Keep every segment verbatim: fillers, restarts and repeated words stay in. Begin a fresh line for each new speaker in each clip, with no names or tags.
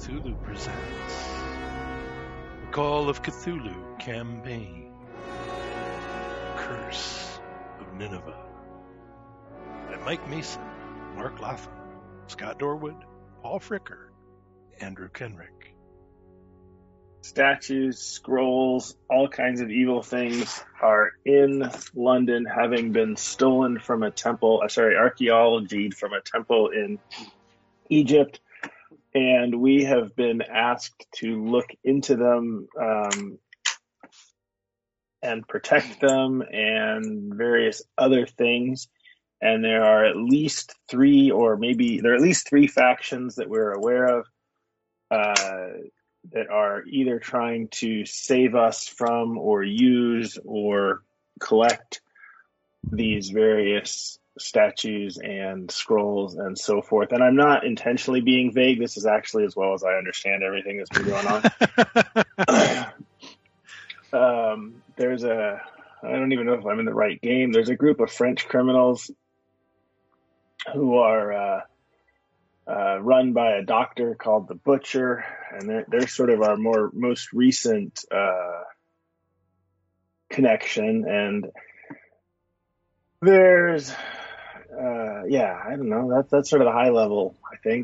Cthulhu presents the Call of Cthulhu campaign, Curse of Nineveh, by Mike Mason, Mark Latham, Scott Dorwood, Paul Fricker, Andrew Kenrick.
Statues, scrolls, all kinds of evil things are in London, having been stolen from a temple, uh, sorry, archaeology from a temple in Egypt. And we have been asked to look into them um, and protect them and various other things. And there are at least three, or maybe there are at least three factions that we're aware of uh, that are either trying to save us from or use or collect these various statues and scrolls and so forth. And I'm not intentionally being vague. This is actually as well as I understand everything that's been going on. um, there's a, I don't even know if I'm in the right game. There's a group of French criminals who are uh, uh, run by a doctor called the Butcher, and they're, they're sort of our more most recent uh, connection. And there's Uh, yeah, I don't know. That's that's sort of the high level, I think.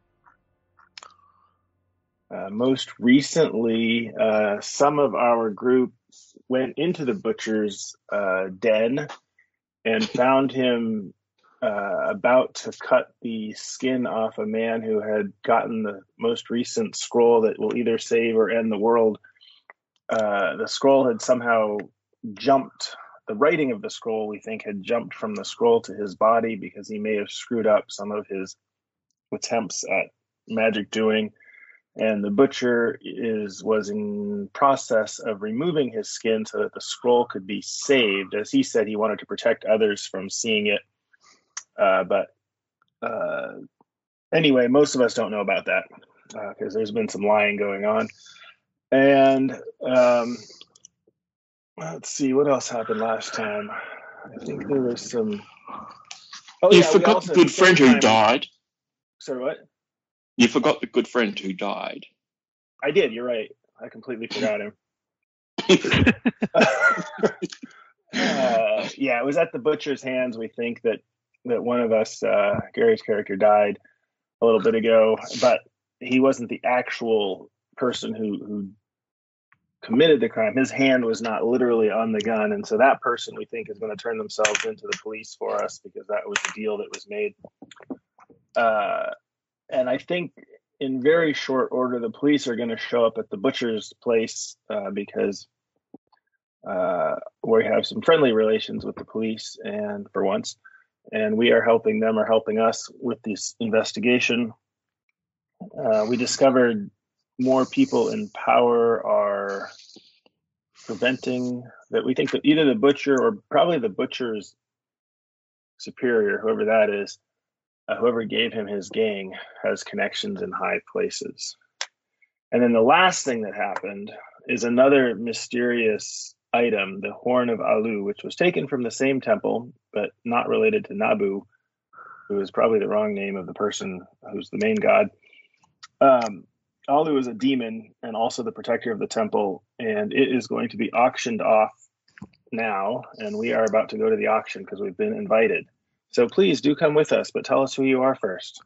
Uh, most recently, uh, some of our groups went into the Butcher's uh, den and found him uh, about to cut the skin off a man who had gotten the most recent scroll that will either save or end the world. Uh, the scroll had somehow jumped. The writing of the scroll, we think, had jumped from the scroll to his body because he may have screwed up some of his attempts at magic doing. And the Butcher is was in process of removing his skin so that the scroll could be saved. As he said, he wanted to protect others from seeing it. Uh, but uh, anyway, most of us don't know about that because uh, there's been some lying going on. And um, let's see, what else happened last time? I think there was some...
Oh, you yeah, forgot the good friend who died.
Sorry, what?
You forgot the good friend who died.
I did, you're right. I completely forgot him. uh, yeah, it was at the Butcher's hands, we think, that, that one of us, uh, Gary's character, died a little bit ago, but he wasn't the actual person who, who committed the crime. His hand was not literally on the gun, and so that person, we think, is going to turn themselves into the police for us because that was the deal that was made. Uh, and I think in very short order, the police are going to show up at the Butcher's place uh, because uh, we have some friendly relations with the police, and for once, and we are helping them or helping us with this investigation. Uh, we discovered more people in power are preventing that. We think that either the Butcher or probably the Butcher's superior, whoever that is, uh, whoever gave him his gang, has connections in high places. And then the last thing that happened is another mysterious item, the Horn of Alu, which was taken from the same temple, but not related to Nabu, who is probably the wrong name of the person who's the main god. Um, Alu is a demon and also the protector of the temple, and it is going to be auctioned off now, and we are about to go to the auction because we've been invited. So please do come with us, but tell us who you are first.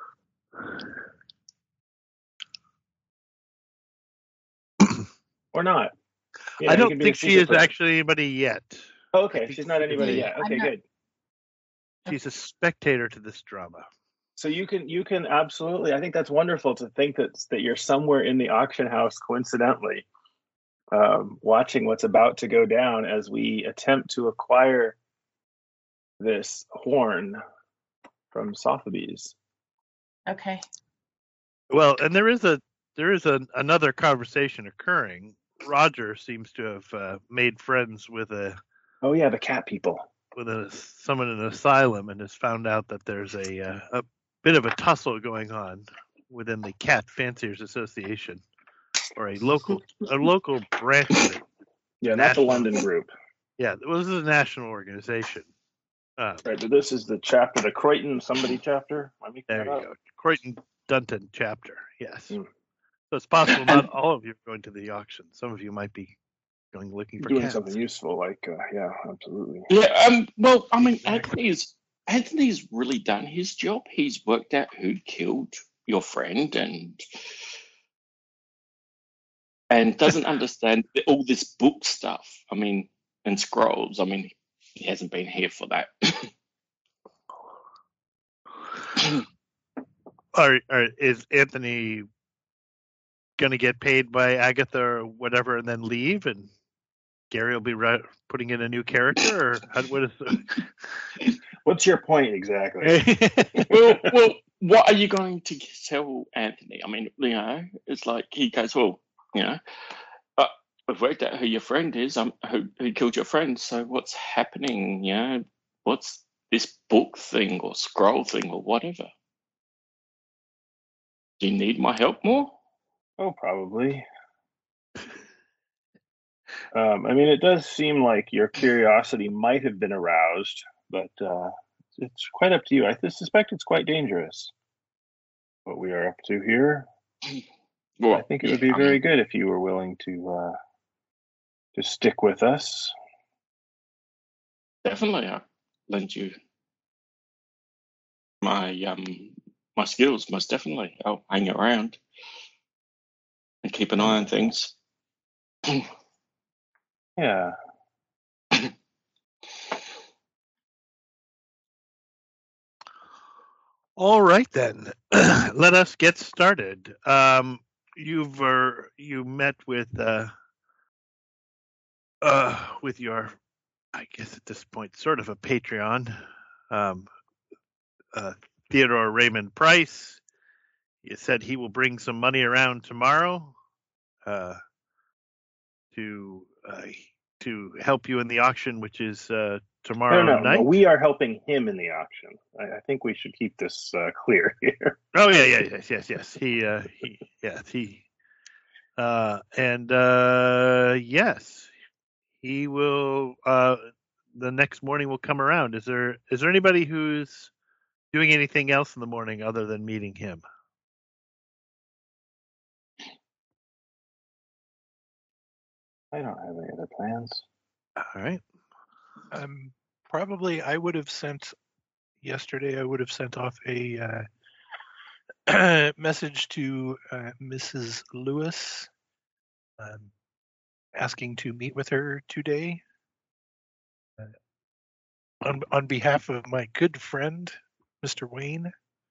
Or not.
Yeah, I don't think she is person. actually anybody yet.
Oh, okay, she's not anybody yet. Okay, good.
She's a spectator to this drama.
So you can you can absolutely, I think that's wonderful to think that that you're somewhere in the auction house coincidentally um, watching what's about to go down as we attempt to acquire this horn from Sotheby's.
Okay.
Well, and there is a there is a, another conversation occurring. Roger seems to have uh, made friends with a
oh yeah the cat people
with a someone in an asylum and has found out that there's a uh, a bit of a tussle going on within the Cat Fanciers Association, or a local a local branch of it.
Yeah, not national, the London group.
Yeah, well, this is a national organization. Uh,
right, but this is the chapter, the Croydon somebody chapter. Let me
there you go, Croydon Dunton chapter. Yes.
Hmm.
So it's possible not all of you are going to the auction. Some of you might be going looking for
Doing
cats.
something useful, like uh, yeah, absolutely.
Yeah. Um. Well, I mean,
Exactly.
Anthony's Anthony's really done his job. He's worked out who killed your friend and and doesn't understand all this book stuff. I mean, and scrolls. I mean, he hasn't been here for that.
Or, or is Anthony going to get paid by Agatha or whatever and then leave, and Gary will be right, putting in a new character? Or how, what is the...
What's your point exactly?
well, well, what are you going to tell Anthony? I mean, you know, it's like he goes, well, you know, uh, I've worked out who your friend is, um, who, who killed your friend. So what's happening? You know, what's this book thing or scroll thing or whatever? Do you need my help more?
Oh, probably. Um, I mean, it does seem like your curiosity might have been aroused, but uh, it's quite up to you. I suspect it's quite dangerous what we are up to here.
Well,
I think it
yeah,
would be
I
very
mean,
good if you were willing to uh, to stick with us.
definitely, I lend you my um my skills. Most definitely, I'll hang around and keep an eye on things.
Yeah.
All right then, let us get started. Um, you've uh, you met with uh, uh, with your, I guess at this point, sort of a Patreon, um, uh, Theodore Raymond Price. You said he will bring some money around tomorrow uh, to uh, to help you in the auction, which is uh,
No,
tomorrow
no, no.
night.
We are helping him in the auction. I, I think we should keep this uh, clear here.
Oh yeah, yeah, yes, yes, yes. He, uh, he, yes, he, uh, and uh, yes, he will. Uh, the next morning will come around. Is there is there anybody who's doing anything else in the morning other than meeting him?
I don't have any other plans.
All right.
Um, probably I would have sent yesterday. I would have sent off a uh, message to uh, Missus Lewis, um, asking to meet with her today uh, on on behalf of my good friend, Mister Wayne.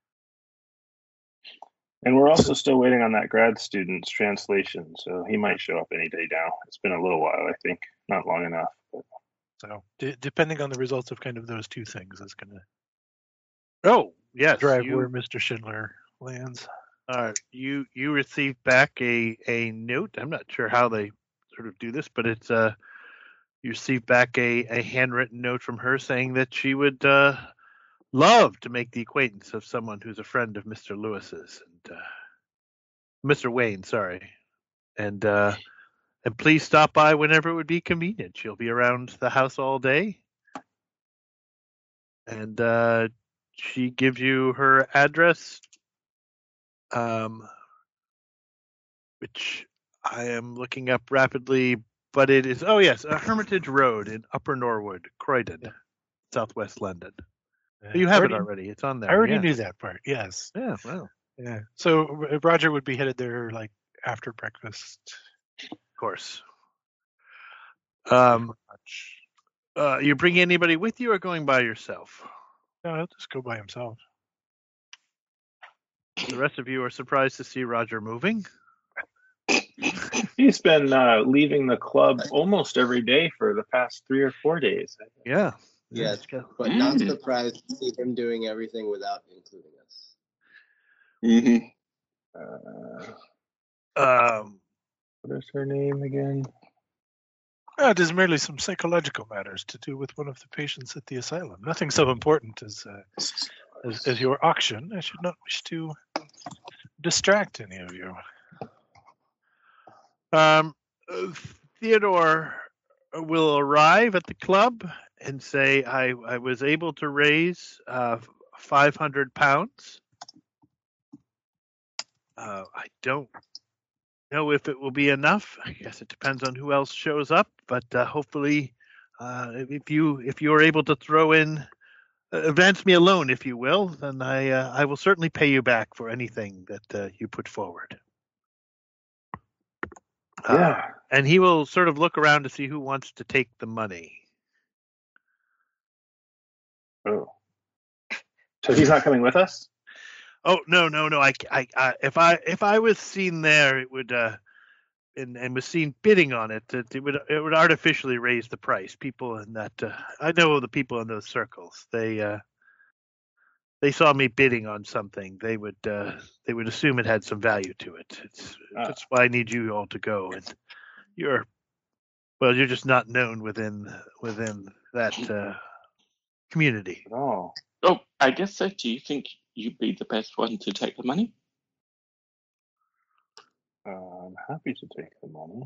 And we're also still waiting on that grad student's translation, so he might show up any day now. It's been a little while, I think, not long enough. But...
So d- depending on the results of kind of those two things, is going to
Oh yes,
drive
you,
where Mister Schindler lands.
Uh, you you received back a a note. I'm not sure how they sort of do this, but it's uh you received back a, a handwritten note from her saying that she would uh, love to make the acquaintance of someone who's a friend of Mister Lewis's and uh, Mister Wayne, sorry, and uh, and please stop by whenever it would be convenient. She'll be around the house all day, and uh, she gives you her address, um, which I am looking up rapidly, but it is, oh yes, a Hermitage Road in Upper Norwood, Croydon, yeah. Southwest London.
Uh,
you have
already,
it already. It's on there.
I already
yes.
knew that part. Yes.
Yeah. Wow.
Yeah. So Roger would be headed there like after breakfast.
Of course. Um, uh, you bring anybody with you or going by yourself?
No, he'll just go by himself.
The rest of you are surprised to see Roger moving.
He's been uh, leaving the club almost every day for the past three or four days.
Yeah.
Yes, but not surprised to see him doing everything without including us.
Mm-hmm.
Uh,
Um,
what is her name again?
Uh, it is merely some psychological matters to do with one of the patients at the asylum. Nothing so important as, uh, as as your auction. I should not wish to distract any of you.
Um, uh, Theodore will arrive at the club and say, I, I was able to raise uh, five hundred pounds. Uh, I don't know if it will be enough. I guess it depends on who else shows up, but uh, hopefully, uh, if you if you are able to throw in, uh, advance me a loan, if you will, then I uh, I will certainly pay you back for anything that uh, you put forward. Uh,
Yeah.
and he will sort of look around to see who wants to take the money.
Oh. So he's not coming with us?
Oh no no no! I, I, I if I if I was seen there, it would uh, and and was seen bidding on it, it, it would it would artificially raise the price. People in that uh, I know the people in those circles. They uh, they saw me bidding on something. They would uh, they would assume it had some value to it. It's
Ah.
that's why I need you all to go. And you're well, you're just not known within within that uh, community.
Oh.
Oh, I guess so. Do you think you'd be the best one to take the money?
Uh, I'm happy to take the money.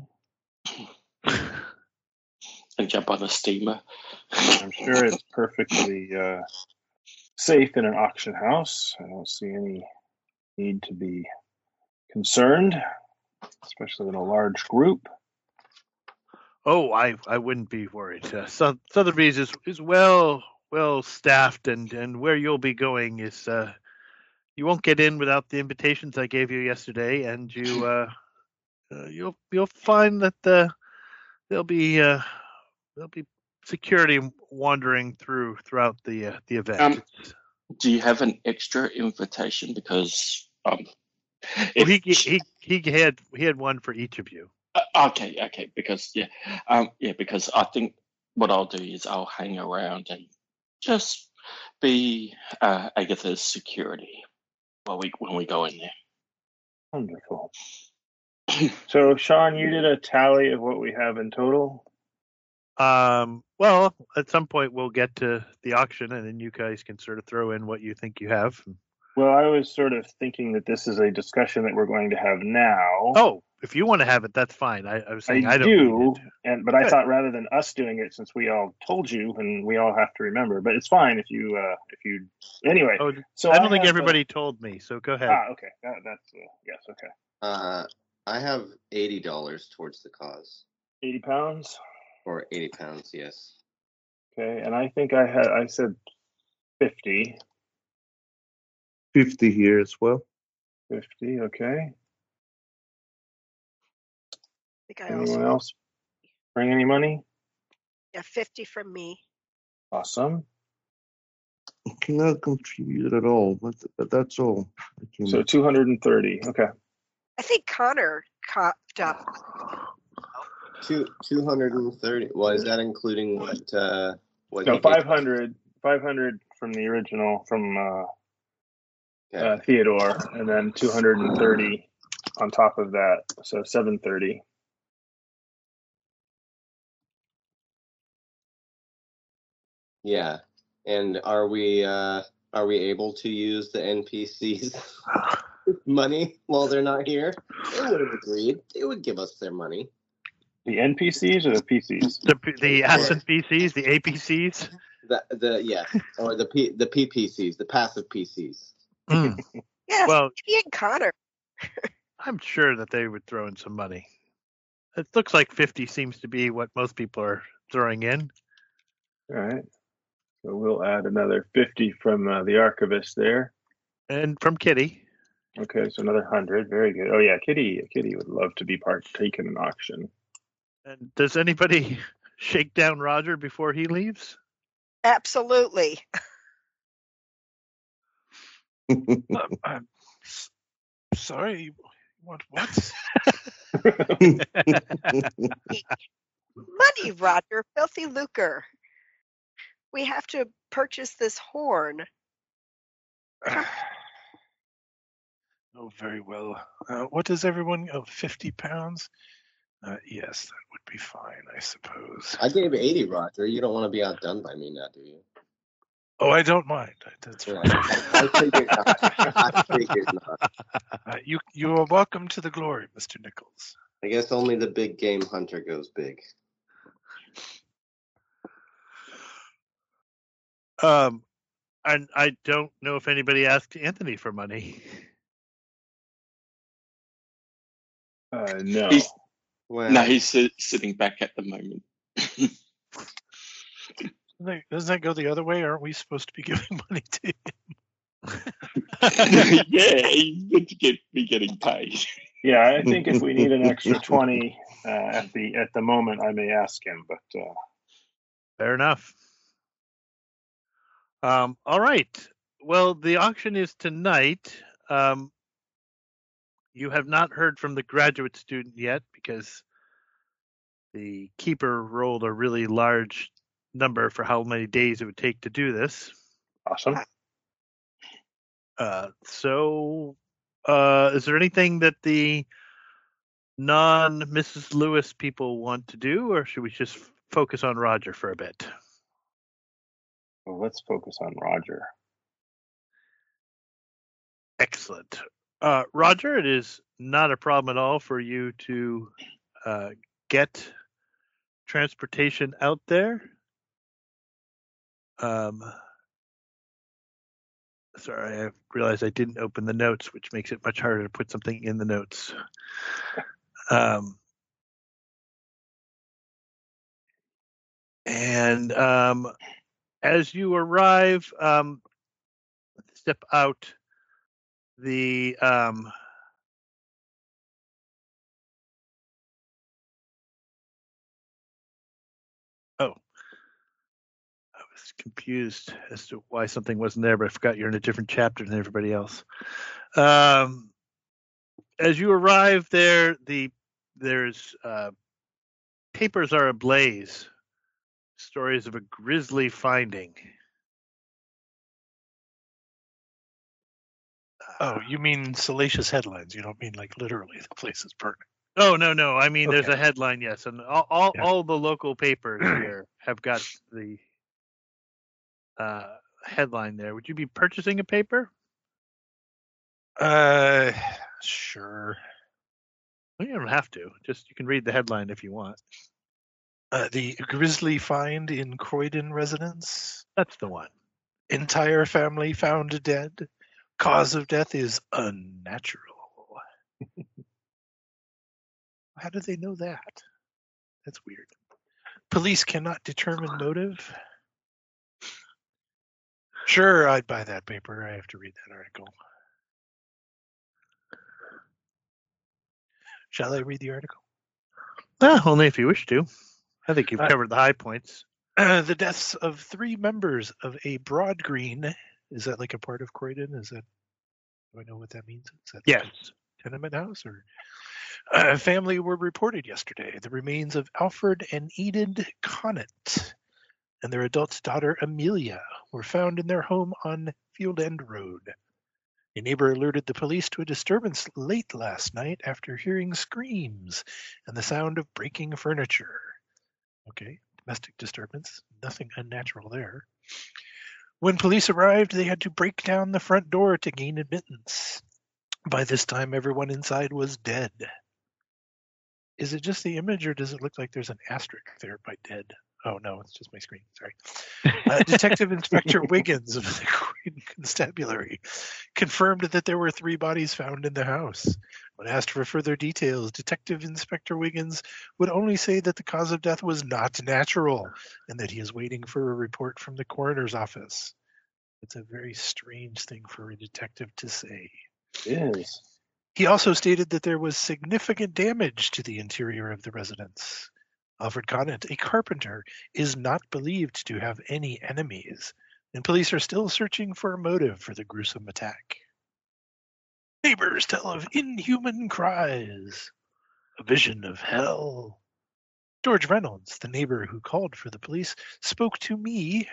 And jump on a steamer?
I'm sure it's perfectly uh, safe in an auction house. I don't see any need to be concerned, especially in a large group.
Oh, I I wouldn't be worried. Uh, South, Sotheby's is is well well staffed, and and where you'll be going is uh, you won't get in without the invitations I gave you yesterday, and you uh, uh, you'll you'll find that the there'll be uh, there'll be security wandering through throughout the uh, the event.
Um,
It's-
Do you have an extra invitation? Because um,
oh,
if,
he he he had he had one for each of you.
uh, okay, okay, because yeah, um, yeah, because I think what I'll do is I'll hang around and just be uh, Agatha's security while we when we go in there.
Wonderful. So, Sean, you did a tally of what we have in total.
Um, well, at some point we'll get to the auction, and then you guys can sort of throw in what you think you have.
Well, I was sort of thinking that this is a discussion that we're going to have now.
Oh, if you want to have it, that's fine. I, I was saying I,
I
don't
do,
need it.
and but I
Good.
thought rather than us doing it, since we all told you and we all have to remember, but it's fine if you uh, if you anyway.
Oh,
So
I don't think
have,
everybody told me, so go
Uh,
ahead.
ah, okay, that, that's uh, yes, okay.
Uh, I have eighty dollars towards the cause,
Eighty pounds.
or eighty pounds. Yes.
Okay, and I think I had I said fifty.
fifty here as well.
Fifty. Okay.
I think I
Anyone
also
else bring any money?
yeah, fifty from me.
Awesome.
I cannot contribute at all, but, but that's all. I can,
So two hundred and thirty. Okay.
I think Connor copped up.
Two two hundred and thirty. Well, is that including what? Uh, what?
No,
he did?
five hundred. Five hundred from the original from uh,
Okay.
uh, Theodore, and then two hundred and thirty on top of that. So seven thirty.
Yeah. And are we uh, are we able to use the N P Cs money while they're not here? They would have agreed. They would give us their money.
The N P Cs or the P Cs?
The the S and P Cs, the A P Cs.
The the yeah, or the P the P P Cs, the passive P Cs.
Mm.
Yes,
Well,
he and Connor.
I'm sure that they would throw in some money. It looks like fifty seems to be what most people are throwing in.
All right. So we'll add another fifty from uh, the archivist there.
And from Kitty.
Okay, so another hundred. Very good. Oh yeah, Kitty. Kitty would love to be partaken in auction.
And does anybody shake down Roger before he leaves?
Absolutely.
Um, I'm s- sorry. You want what?
Money, Roger, filthy lucre. We have to purchase this horn.
Oh, very well. Uh, what does everyone? Oh, fifty pounds? Uh, yes, that would be fine, I suppose.
I gave eighty, Roger. You don't want to be outdone by me now, do you?
Oh, I don't mind. That's
Yeah.
fine.
I figured not. I figured not.
Uh, you you are welcome to the glory, Mister Nichols.
I guess only the big game hunter goes big.
Um, and I don't know if anybody asked Anthony for money.
Uh, no.
He's,
Well,
no, he's sit, sitting back at the moment.
Doesn't that, doesn't that go the other way? Aren't we supposed to be giving money to
Yeah, he's good to get be getting paid.
Yeah, I think if we need an extra twenty uh, at the at the moment, I may ask him. But uh,
Fair enough. Um, all right. Well, the auction is tonight. Um, you have not heard from the graduate student yet because the keeper rolled a really large number for how many days it would take to do this.
awesome.
Uh, so, uh, is there anything that the non Missus Lewis people want to do, or should we just focus on Roger for a bit?
Well, let's focus on Roger.
Excellent. Uh, Roger, it is not a problem at all for you to uh, get transportation out there. Um, sorry, I realized I didn't open the notes, which makes it much harder to put something in the notes. Um, and um, as you arrive, um, step out the um, oh, I was confused as to why something wasn't there, but I forgot you're in a different chapter than everybody else. Um, as you arrive there, the there's uh, papers are ablaze. Stories of a grisly finding.
Oh, you mean salacious headlines. You don't mean like literally the place is burning.
Oh no, no. I mean, there's
Okay.
a headline, yes, and all all,
Yeah.
all the local papers here have got the uh, headline there. Would you be purchasing a paper?
Uh, sure.
Well, you don't have to. Just you can read the headline if you want.
Uh, the grisly find in Croydon residence.
That's the one.
Entire family found dead. Cause of death is unnatural. How do they know that? That's weird. Police cannot determine motive. Sure, I'd buy that paper. I have to read that article. Shall I read the article?
Well, only if you wish to. I think you've
Uh,
covered the high points.
Uh, the deaths of three members of a Broad Green. Is that like a part of Croydon? Is that? Do I know what that means? Is that like
Yes.
a tenement house or? A family were reported yesterday. The remains of Alfred and Enid Conant and their adult daughter Amelia were found in their home on Field End Road. A neighbor alerted the police to a disturbance late last night after hearing screams and the sound of breaking furniture. Okay, domestic disturbance, nothing unnatural there. When police arrived, they had to break down the front door to gain admittance. By this time, everyone inside was dead. Is it just the image, or does it look like there's an asterisk there by dead? Oh, no, it's just my screen. Sorry. Uh, Detective Inspector Wiggins of the Croydon Constabulary confirmed that there were three bodies found in the house. When asked for further details, Detective Inspector Wiggins would only say that the cause of death was not natural and that he is waiting for a report from the coroner's office. It's a very strange thing for a detective to say.
It is.
He also stated that there was significant damage to the interior of the residence. Alfred Conant, a carpenter, is not believed to have any enemies, and police are still searching for a motive for the gruesome attack. Neighbors tell of inhuman cries, a vision of hell. George Reynolds, the neighbor who called for the police, spoke to me.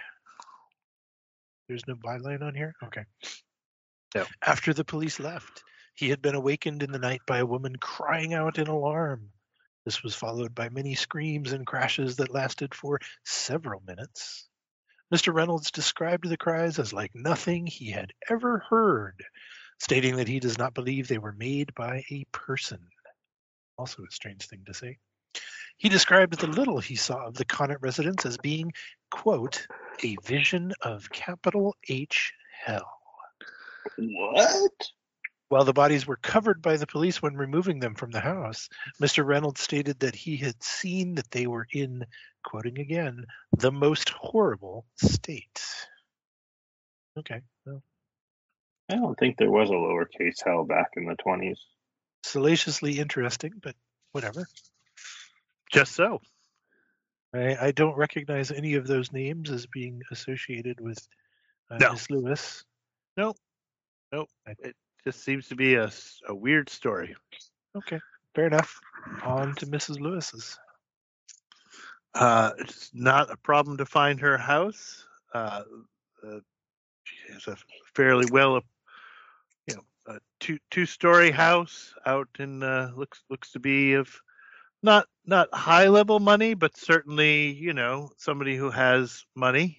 There's no byline on here? Okay.
No.
After the police left, he had been awakened in the night by a woman crying out in alarm. This was followed by many screams and crashes that lasted for several minutes. Mister Reynolds described the cries as like nothing he had ever heard, stating that he does not believe they were made by a person. Also a strange thing to say. He described the little he saw of the Conant residence as being, quote, a vision of capital H hell.
What?
While the bodies were covered by the police when removing them from the house, Mister Reynolds stated that he had seen that they were in, quoting again, the most horrible state. Okay. Well,
I don't think there was a lowercase hell back in the twenties.
salaciously interesting, but whatever.
Just so.
I, I don't recognize any of those names as being associated with uh,
No.
Miss Lewis.
Nope. Nope. It just seems to be a, s- a weird story.
Okay, fair enough. On to Missus Lewis's.
Uh, it's not a problem to find her house. Uh, uh, she has a fairly well, you know, a two two story house out in uh, looks looks to be of not not high level money, but certainly you know somebody who has money.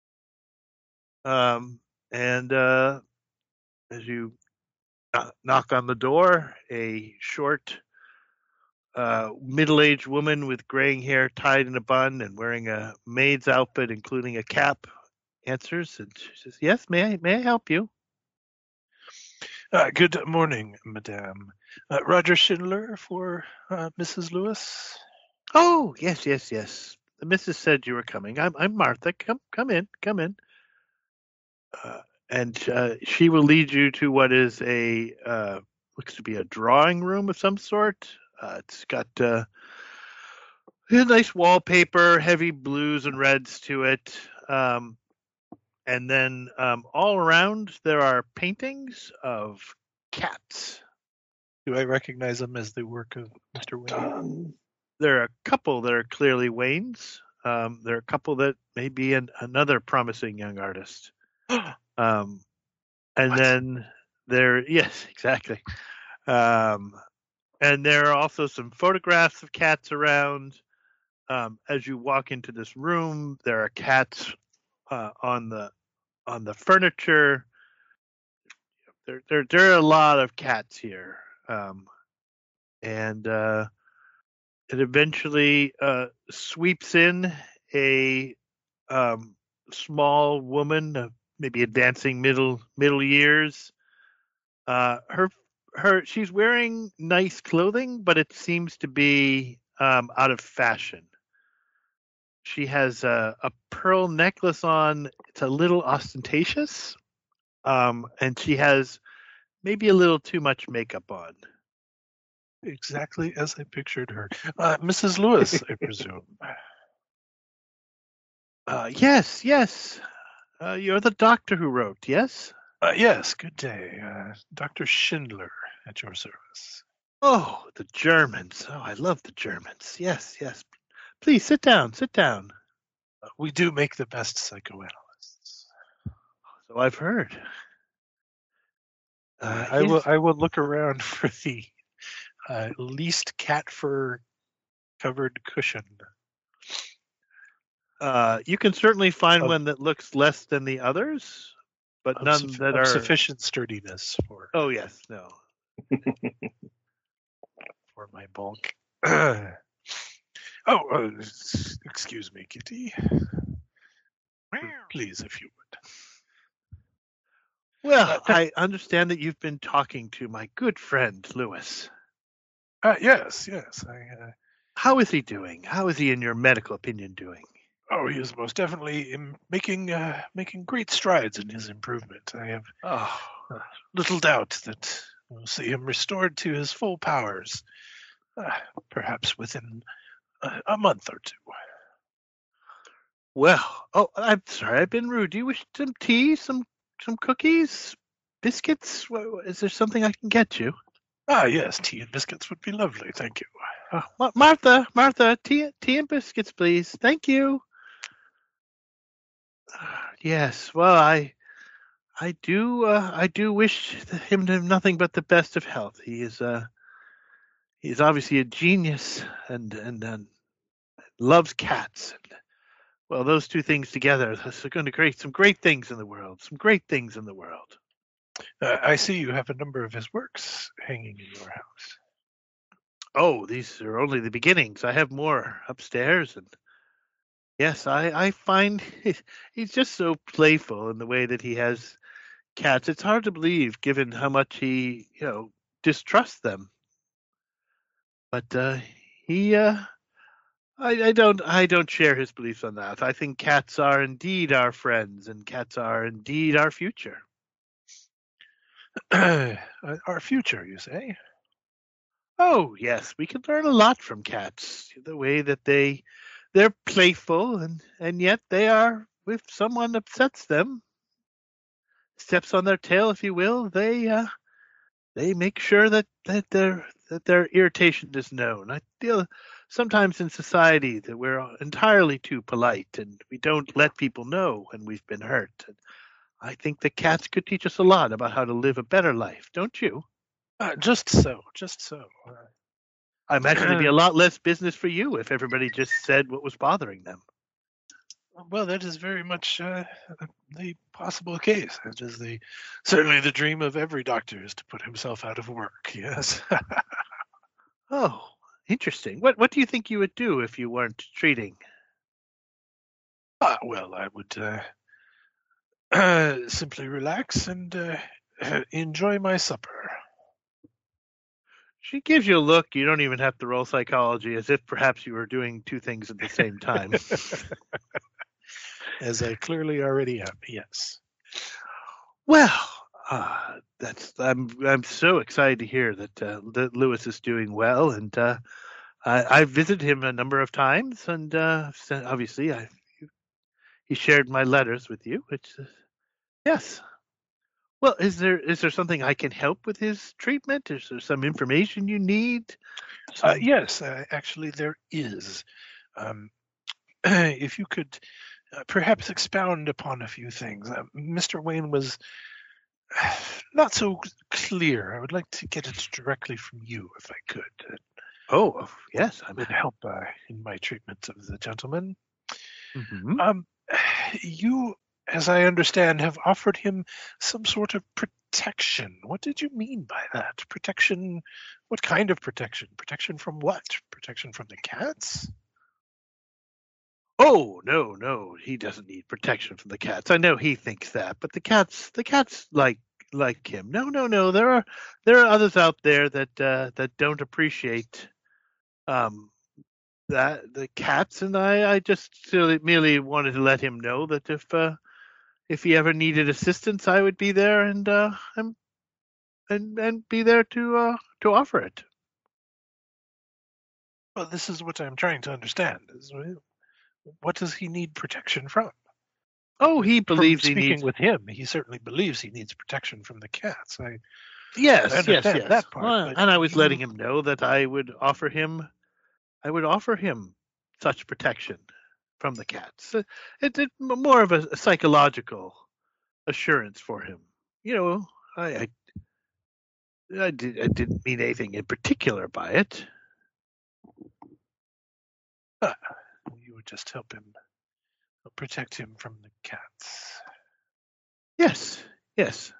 Um, and uh, as you kno- knock on the door, a short, uh, middle-aged woman with graying hair tied in a bun and wearing a maid's outfit, including a cap, answers, and she says, "Yes, may I may I help you?"
Uh, good morning, Madame. Uh, Roger Schindler for uh, Missus Lewis.
Oh, yes, yes, yes. The missus said you were coming. I'm I'm Martha. Come come in, come in. Uh, and uh, she will lead you to what is a uh, looks to be a drawing room of some sort. Uh, it's got uh, a nice wallpaper, heavy blues and reds to it. Um, and then um, all around there are paintings of cats.
Do I recognize them as the work of Mister Wayne?
Um,
There are a couple that are clearly Wayne's. Um, there are a couple that may be an, another promising young artist. Um, and
What?
then there, yes, exactly. Um, and there are also some photographs of cats around. Um, as you walk into this room, there are cats uh, on the on the furniture. There, there, there are a lot of cats here, um, and uh, it eventually uh, sweeps in a um, small woman, uh, maybe advancing middle middle years. Uh, her her she's wearing nice clothing, but it seems to be um, out of fashion. She has a, a pearl necklace on. It's a little ostentatious, um, and she has maybe a little too much makeup on.
Exactly as I pictured her. Uh, Missus Lewis, I presume.
Uh, yes, yes. Uh, you're the doctor who wrote, yes?
Uh, yes, good day. Uh, Doctor Schindler at your service.
Oh, the Germans. Oh, I love the Germans. Yes, yes. Please sit down, sit down.
Uh, we do make the best psychoanalysts.
So I've heard.
Uh,
Uh,
I will.
yes.
I will look around for the uh, least cat fur covered cushion.
Uh, you can certainly find
Of-
one that looks less than the others, but
Of,
none
suffi-
that
of
are.
sufficient sturdiness for
Oh, yes, no.
for my bulk. oh, uh, excuse me, Kitty. Please, if you would.
Well,
Uh,
I understand that you've been talking to my good friend Lewis.
Uh, yes, yes. I, uh,
How is he doing? How is he, in your medical opinion, doing?
oh, he is most definitely im- making uh, making great strides in his improvement. I have
Oh,
uh, little doubt that we'll see him restored to his full powers, uh, perhaps within a, a month or two.
well. Oh, I'm sorry. I've been rude. Do you wish some tea, some some cookies, biscuits? Wha- wha- Is there something I can get you?
Ah, yes, tea and biscuits would be lovely. Thank you.
Oh, Ma- Martha, Martha, tea, tea and biscuits, please. Thank you. Ah, yes. Well, I, I do, uh, I do wish him to have nothing but the best of health. He is, uh, he is obviously a genius and and, and loves cats. And, well, those two things together are going to create some great things in the world. Some great things in the world.
Uh, I see you have a number of his works hanging in your house.
Oh, these are only the beginnings. I have more upstairs, and yes, I I find he's just so playful in the way that he has cats. It's hard to believe, given how much he, you know, distrusts them. But uh, he, uh, I, I don't, I don't share his beliefs on that. I think cats are indeed our friends, and cats are indeed our future.
Our future, you say?
Oh yes, we can learn a lot from cats. The way that they, they're playful, and and yet they are. If someone upsets them, steps on their tail, if you will, they uh, they make sure that that their that their irritation is known. I feel sometimes in society that we're entirely too polite and we don't let people know when we've been hurt. And I think that cats could teach us a lot about how to live a better life, don't you?
Uh, just so, just so. Uh,
I imagine it'd be a lot less business for you if everybody just said what was bothering them.
Well, that is very much uh, the possible case. It is the certainly the dream of every doctor is to put himself out of work. Yes.
Oh, interesting. What what do you think you would do if you weren't treating?
Ah, well, I would uh, uh, simply relax and uh, enjoy my supper.
She gives you a look. You don't even have to roll psychology, as if perhaps you were doing two things at the same time.
As I clearly already am, yes.
Well, uh, that's I'm I'm so excited to hear that uh, that Lewis is doing well, and uh, I I've visited him a number of times, and uh, sent- obviously I he shared my letters with you, which is, yes. Well, is there is there something I can help with his treatment? Is there some information you need?
Uh,
Some,
yes, uh, actually, there is. Um, if you could uh, perhaps expound upon a few things. Uh, Mister Wayne was not so clear. I would like to get it directly from you, if I could. It
oh yes, I'm.
would help uh, in my treatment of the gentleman.
Mhm.
Um, you, as I understand, have offered him some sort of protection. What did you mean by that? Protection? What kind of protection? Protection from what? Protection from the cats?
Oh no, no, he doesn't need protection from the cats. I know he thinks that, but the cats, the cats like like him. No, no, no. There are there are others out there that uh, that don't appreciate um, that the cats, and I I just really- merely wanted to let him know that if uh, if he ever needed assistance, I would be there and uh, and and and be there to uh, to offer it.
Well, this is what I'm trying to understand. Is, uh, what does he need protection from?
Oh, he
From
believes he
speaking
needs.
with him, he certainly believes he needs protection from the cats. I, I
Yes, yes,
understand
yes.
that part,
Well,
but
and I was
you,
letting him know that I would offer him I would offer him such protection from the cats. Uh, It, it more of a, a psychological assurance for him. You know, I I, I, did, I didn't mean anything in particular by it.
uh, you would just help him, protect him from the cats.
Yes, yes.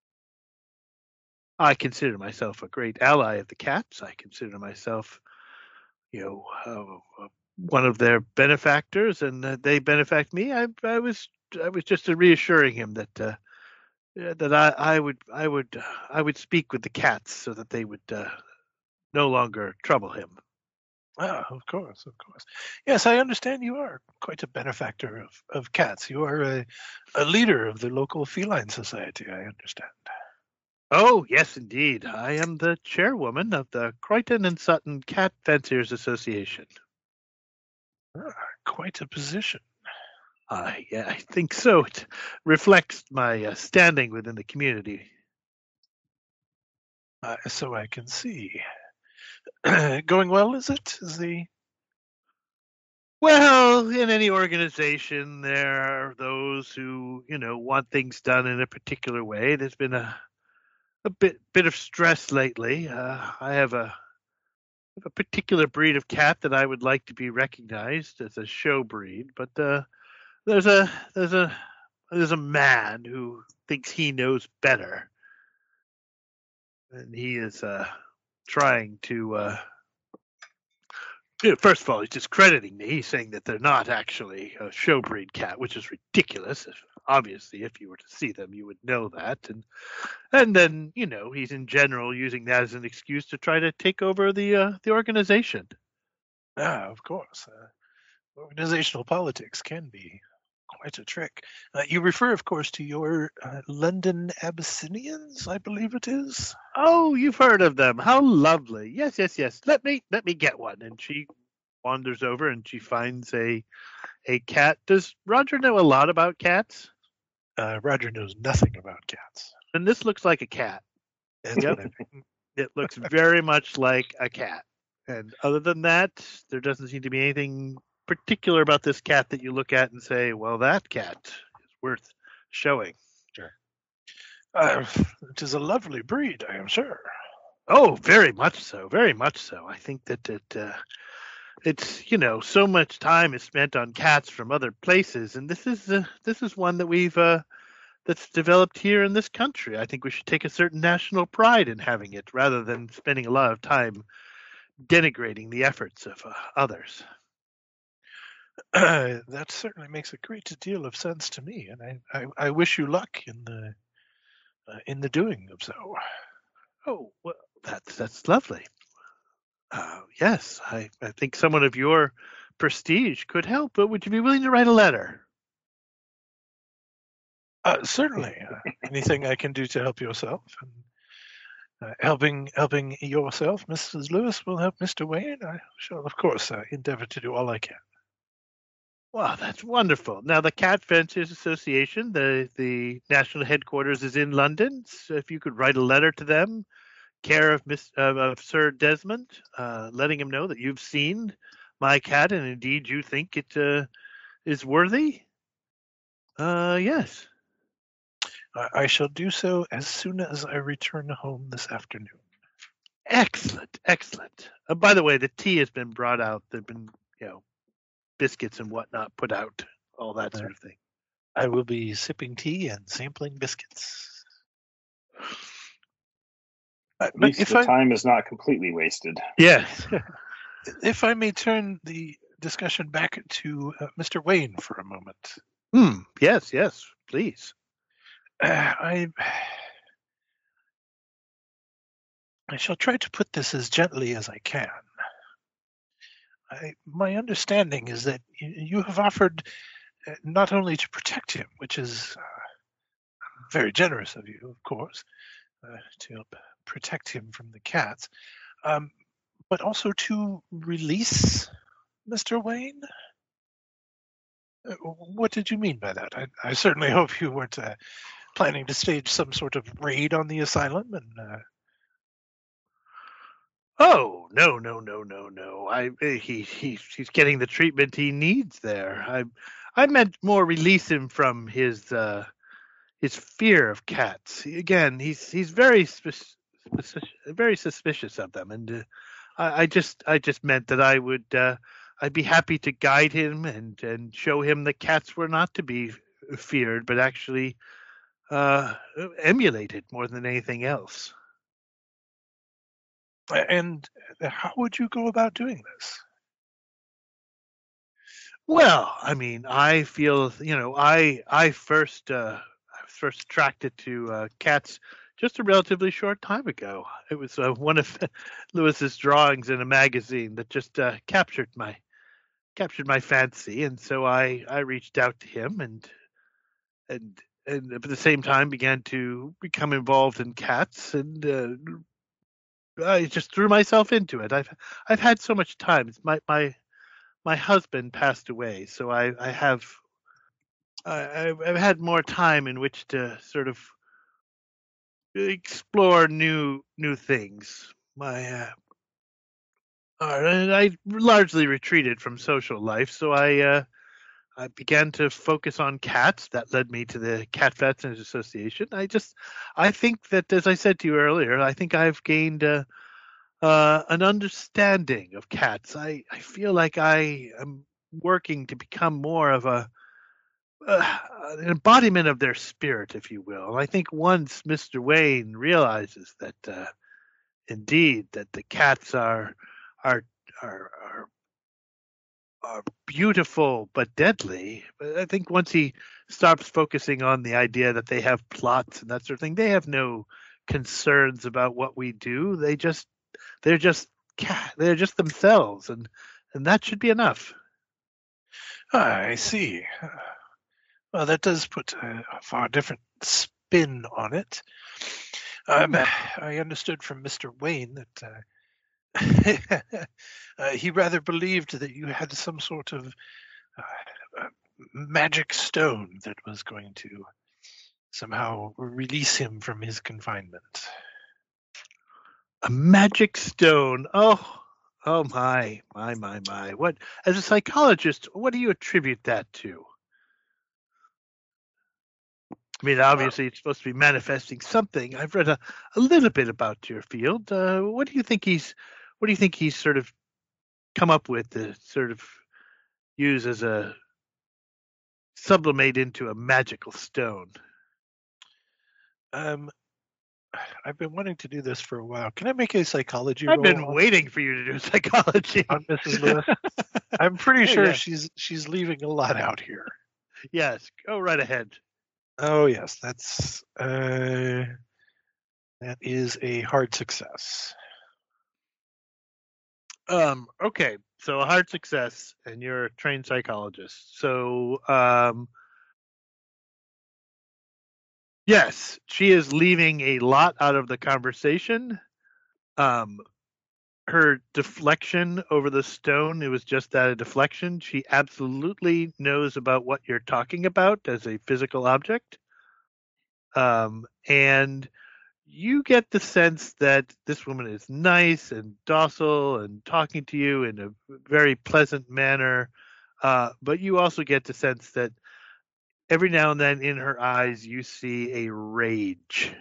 I consider myself a great ally of the cats. I consider myself, you know, uh, uh, one of their benefactors, and uh, they benefact me. I, I was, I was just reassuring him that uh, Yeah, that I, I would I would I would speak with the cats so that they would uh, no longer trouble him.
Ah, of course, of course. Yes, I understand you are quite a benefactor of, of cats. You are a, a leader of the local feline society, I understand.
Oh yes, indeed. I am the chairwoman of the Croydon and Sutton Cat Fanciers Association.
Ah, quite a position.
I yeah, I think so. It reflects my uh, standing within the community.
Uh, so I can see. Going well, is it? Is the
Well, in any organization, there are those who you know want things done in a particular way. There's been a a bit bit of stress lately. Uh, I have a a particular breed of cat that I would like to be recognized as a show breed, but uh, there's a there's a there's a man who thinks he knows better, and he is uh, trying to uh, Yeah, first of all, he's discrediting me. He's saying that they're not actually a show breed cat, which is ridiculous. If, obviously, if you were to see them, you would know that. And and then, you know, he's in general using that as an excuse to try to take over the uh, the organization.
Ah, of course. Uh, organizational politics can be quite a trick. Uh, you refer, of course, to your uh, London Abyssinians, I believe it is.
Oh, you've heard of them. How lovely. Yes, yes, yes. Let me let me get one. And she wanders over and she finds a a cat. Does Roger know a lot about cats?
Uh, Roger knows nothing about cats.
And this looks like a cat.
That's
Yep.
what I mean.
It looks very much like a cat. And other than that, there doesn't seem to be anything particular about this cat that you look at and say, well, that cat is worth showing.
Sure. Uh, it is a lovely breed, I am sure.
Oh, very much so. Very much so. I think that it, uh, it's, you know, so much time is spent on cats from other places. And this is, uh, this is one that we've, uh, that's developed here in this country. I think we should take a certain national pride in having it rather than spending a lot of time denigrating the efforts of uh, others.
Uh, that certainly makes a great deal of sense to me, and I, I, I wish you luck in the uh, in the doing of so.
Oh, well, that's that's lovely. Uh, yes, I, I think someone of your prestige could help, but would you be willing to write a letter?
Uh, certainly, uh, anything I can do to help yourself, and uh, helping helping yourself, Missus Lewis, will help Mister Wayne. I shall, of course, uh, endeavor to do all I can.
Wow, that's wonderful. Now, the Cat Fanciers Association, the, the national headquarters is in London. So if you could write a letter to them, care of Miss uh, of Sir Desmond, uh, letting him know that you've seen my cat and indeed you think it uh, is worthy. Uh, yes.
I, I shall do so as soon as I return home this afternoon.
Excellent, excellent. Uh, by the way, the tea has been brought out. There've been, you know, biscuits and whatnot put out, all that sort of thing.
I will be sipping tea and sampling biscuits. Uh,
At
but
least
if
the
I
time is not completely wasted.
Yes.
if I may turn the discussion back to uh, Mister Wayne for a moment.
Hmm. Yes, yes, please.
Uh, I I shall try to put this as gently as I can. I, my understanding is that you, you have offered uh, not only to protect him, which is uh, very generous of you, of course, uh, to help protect him from the cats, um, but also to release Mister Wayne? Uh, what did you mean by that? I, I certainly hope you weren't uh, planning to stage some sort of raid on the asylum and uh,
Oh, no, no, no, no, no. I eh, he he he's getting the treatment he needs there. I I meant more release him from his uh his fear of cats. He- Again, he's he's very sus- sus- very suspicious of them, and uh, I, I just I just meant that I would uh, I'd be happy to guide him and and show him that cats were not to be feared, but actually uh, emulated more than anything else.
and how would you go about doing this?
Well, I mean, I feel, you know, I I first uh, I was first attracted to uh, cats just a relatively short time ago. It was uh, one of Lewis's drawings in a magazine that just uh, captured my captured my fancy, and so I I reached out to him and and and at the same time began to become involved in cats, and uh, I just threw myself into it. I've I've had so much time. It's my my my husband passed away, so I I have I, I've, I've had more time in which to sort of explore new new things. My uh, uh, and I largely retreated from social life, so I uh, I began to focus on cats. That led me to the Cat Fanciers Association. I just I think that, as I said to you earlier, I think I've gained uh, uh, an understanding of cats. I I feel like I am working to become more of a uh, an embodiment of their spirit, if you will. I think once Mister Wayne realizes that, uh, indeed, that the cats are are are, are are beautiful but deadly. But I think once he stops focusing on the idea that they have plots and that sort of thing, they have no concerns about what we do. They just they're just ca- they're just themselves, and and that should be enough.
Ah, I see. Well, that does put a, a far different spin on it. Um, I understood from Mister Wayne that uh, uh, he rather believed that you had some sort of uh, uh, magic stone that was going to somehow release him from his confinement.
A magic stone. Oh, oh my, my, my, my. What, as a psychologist, what do you attribute that to? I mean, obviously, it's supposed to be manifesting something. I've read a, a little bit about your field. Uh, what do you think he's, what do you think he's sort of come up with to sort of use as a sublimate into a magical stone?
Um, I've been wanting to do this for a while. Can I make a psychology
I've
roll
been
on,
waiting for you to do psychology.
on Missus Lewis? I'm pretty
Oh,
sure
yeah.
she's she's leaving a lot out here.
Yes, go right ahead.
Oh yes, that's uh, that is a hard success.
Um, okay, so a hard success, and you're a trained psychologist. So, um, yes, she is leaving a lot out of the conversation. Um, her deflection over the stone, it was just that, a deflection. She absolutely knows about what you're talking about as a physical object. Um, and you get the sense that this woman is nice and docile and talking to you in a very pleasant manner. Uh, but you also get the sense that every now and then in her eyes you see a rage.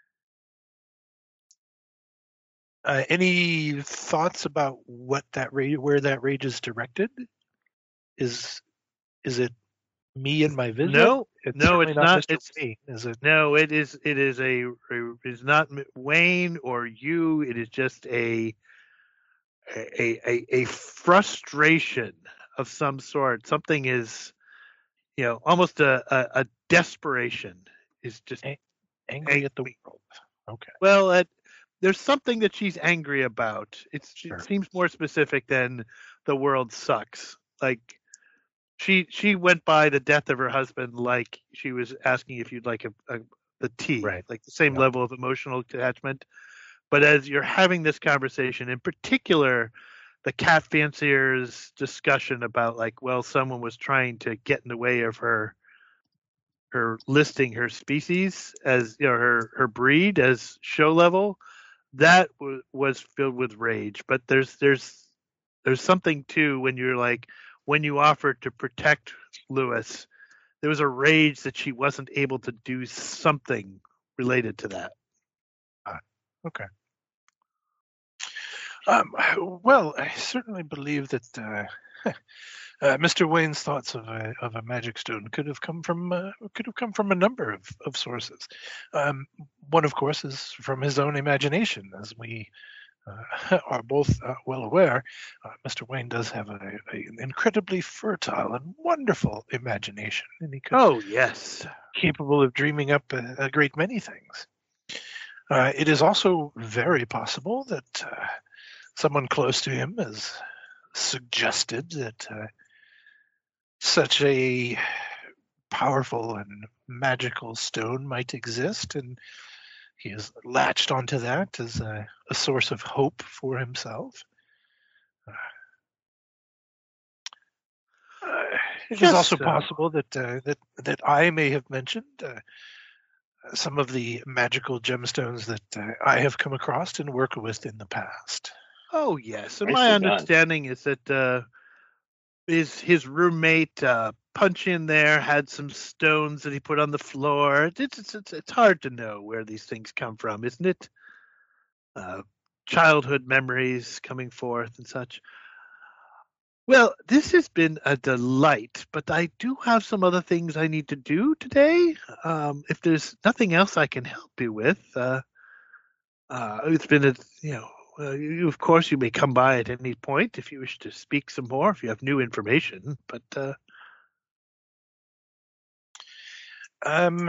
Uh, any thoughts about what that rage, where that rage is directed? Is is it me and my vision?
No,
it's
no,
certainly
it's
not.
not.
Mister
It's
Wayne, is it?
no, it is. It is a. It's not Wayne or you. It is just a a a, a frustration of some sort. Something is, you know, almost a a, a desperation is just
A- angry at the
angry.
world. Okay.
Well, at, there's something that she's angry about. It's
Sure.
it seems more specific than the world sucks. Like she she went by the death of her husband like she was asking if you'd like a, a the tea,
Right.
like the same
Yeah.
level of emotional attachment. But as you're having this conversation, in particular, the cat fancier's discussion about like, well, someone was trying to get in the way of her her listing her species as, you know, her her breed as show level, that w- was filled with rage. But there's there's there's something too when you're like, when you offered to protect Lewis, there was a rage that she wasn't able to do something related to that.
Okay. Um, well, I certainly believe that uh, uh, Mister Wayne's thoughts of a of a magic stone could have come from uh, could have come from a number of, of sources. Um, one, of course, is from his own imagination, as we uh, are both uh, well aware. Uh, Mister Wayne does have a, a, an incredibly fertile and wonderful imagination, and he could
Oh yes.
capable of dreaming up a, a great many things. Uh, it is also very possible that uh, someone close to him has suggested that uh, such a powerful and magical stone might exist, and he has latched onto that as a, a source of hope for himself. Uh, uh, it is
Just
also
so.
possible that uh, that that I may have mentioned uh, some of the magical gemstones that uh, I have come across and worked with in the past.
Oh yes. And
Nicely
my
done.
understanding is that uh, his his roommate uh, Punch in there had some stones that he put on the floor. It's it's it's, it's hard to know where these things come from, isn't it? Uh, childhood memories coming forth and such. Well, this has been a delight, but I do have some other things I need to do today. Um, if there's nothing else I can help you with, uh, uh, it's been a you know Well, you, of course, you may come by at any point if you wish to speak some more, if you have new information. But uh,
Um,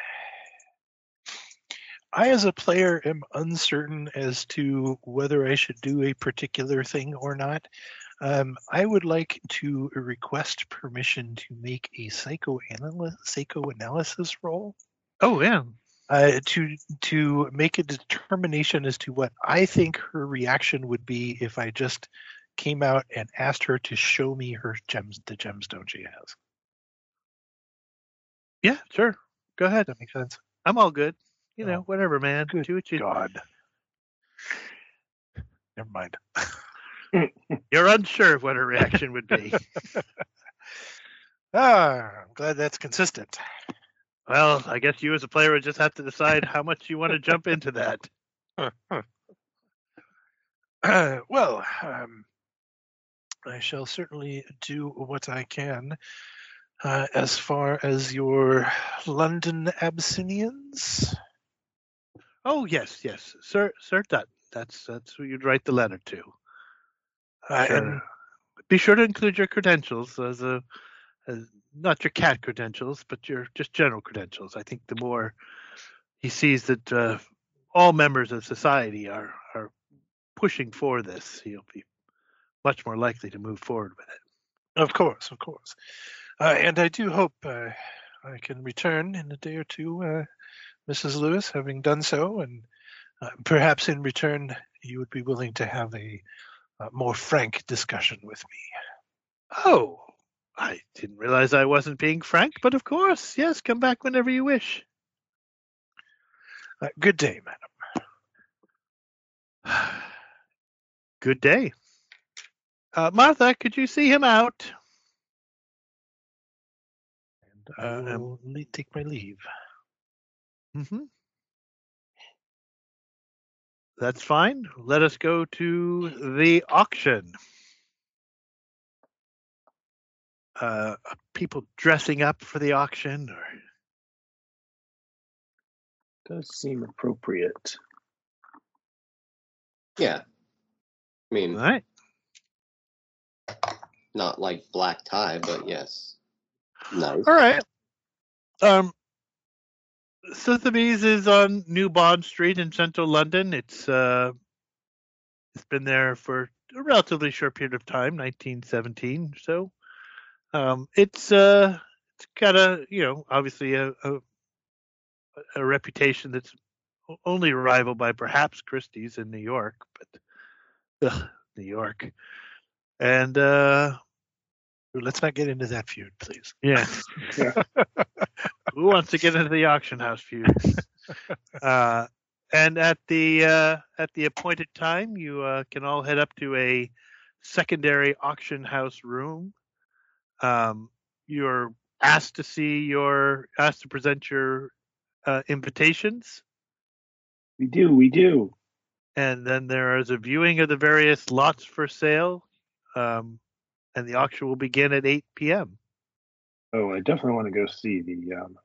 I, as a player, am uncertain as to whether I should do a particular thing or not. Um, I would like to request permission to make a psychoanalysis psychoanalysis roll.
oh yeah,
Uh, to to make a determination as to what I think her reaction would be if I just came out and asked her to show me her gems, the gemstone she has.
yeah, sure. Go ahead.
Does that make sense?
I'm all good. You know,
Oh,
whatever, man.
good
Do what you.
God. Never mind.
You're unsure of what her reaction would be.
Ah, I'm glad that's consistent.
Well, I guess you as a player would just have to decide how much you want to jump into that.
Uh, well, um, I shall certainly do what I can. Uh, as far as your London Abyssinians,
Oh yes, yes, Sir Sir Dutton. That's that's who you'd write the letter to.
uh,
Sure.
and
Be sure to include your credentials as a, as not your cat credentials, but your just general credentials. I think the more he sees that uh, all members of society are are pushing for this, he'll be much more likely to move forward with it.
of course, of course, uh, and I do hope uh, I can return in a day or two, uh, Missus Lewis, having done so, and uh, perhaps in return you would be willing to have a, uh more frank discussion with me.
Oh, I didn't realize I wasn't being frank, but of course, yes, come back whenever you wish.
Uh, good day, madam.
Good day. Uh, Martha, could you see him out?
I
Uh, um,
will le- take my leave.
Mm-hmm. That's fine. Let us go to the auction. Uh, people dressing up for the auction, or
Does seem appropriate.
Yeah. I mean,
all right.
not like black tie, but yes. Nice.
All right. Um, Sotheby's is on New Bond Street in central London. It's uh, it's been there for a relatively short period of time, nineteen seventeen. So, um, it's uh, it's got a you know obviously a a, a reputation that's only rivaled by perhaps Christie's in New York, but ugh, New York, and uh,
Let's not get into that feud, please.
yeah.
Yeah.
Who wants to get into the auction house feud? uh, and at the uh, at the appointed time, you uh, can all head up to a secondary auction house room. Um, you're asked to see your asked to present your uh, invitations,
We do, we do.
and then there is a viewing of the various lots for sale. Um, and the auction will begin at eight p.m.
Oh, I definitely want to go see the um,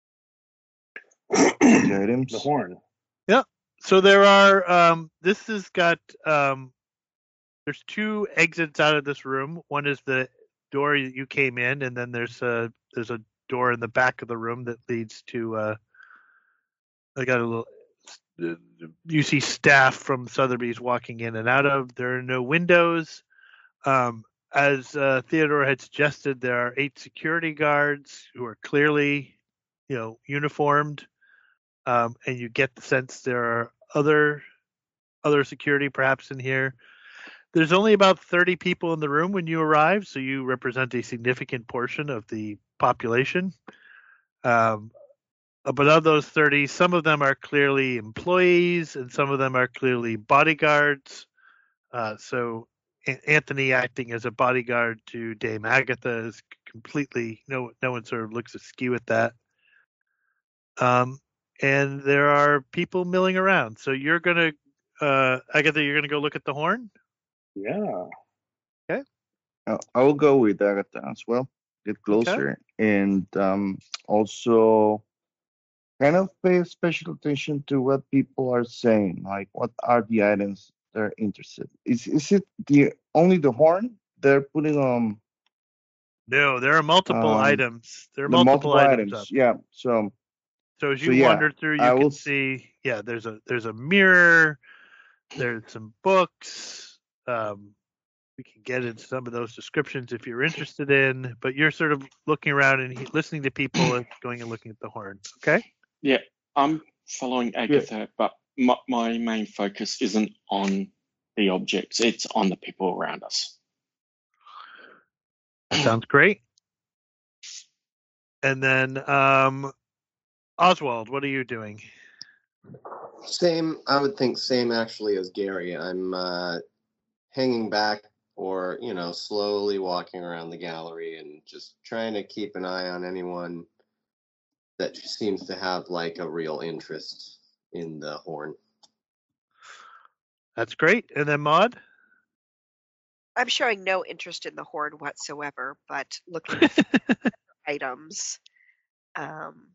The items.
the horn.
So there are. Um, this has got. Um, there's two exits out of this room. One is the door you came in, and then there's a there's a door in the back of the room that leads to. Uh, I got a little. You see staff from Sotheby's walking in and out of. There are no windows. Um, as uh, Theodore had suggested, there are eight security guards who are clearly, you know, uniformed. Um, and you get the sense there are other other security perhaps in here. There's only about thirty people in the room when you arrive, so you represent a significant portion of the population. Um, but of those thirty, some of them are clearly employees and some of them are clearly bodyguards. Uh, so A- Anthony acting as a bodyguard to Dame Agatha is completely, no, no one sort of looks askew at that. Um, and there are people milling around. So you're going to, uh, Agatha, you're going to go look at the horn?
Yeah.
I'll, I'll go with Agatha as well. Get closer and um, also kind of pay special attention to what people are saying. Like, what are the items they're interested. Is is it the only the horn they're putting um
No, there are multiple
um
items. There are
the
multiple
multiple
items
items?
up.
Yeah. So
So as
so
you
yeah,
wander through, you
I will.
can
s-
see, yeah, there's a there's a mirror, there's some books. Um, we can get into some of those descriptions if you're interested in, but you're sort of looking around and he- listening to people and going and looking at the horn. Okay.
Yeah, I'm following
Yeah.
Agatha, but my, my main focus isn't on the objects, it's on the people around us.
Sounds great. And then um, Oswald, what are you doing?
Same, I would think same actually as Gary. I'm uh, hanging back or, you know, slowly walking around the gallery and just trying to keep an eye on anyone that seems to have like a real interest in the horn.
That's great. And then Maud?
I'm showing no interest in the horn whatsoever, but looking for items. Um,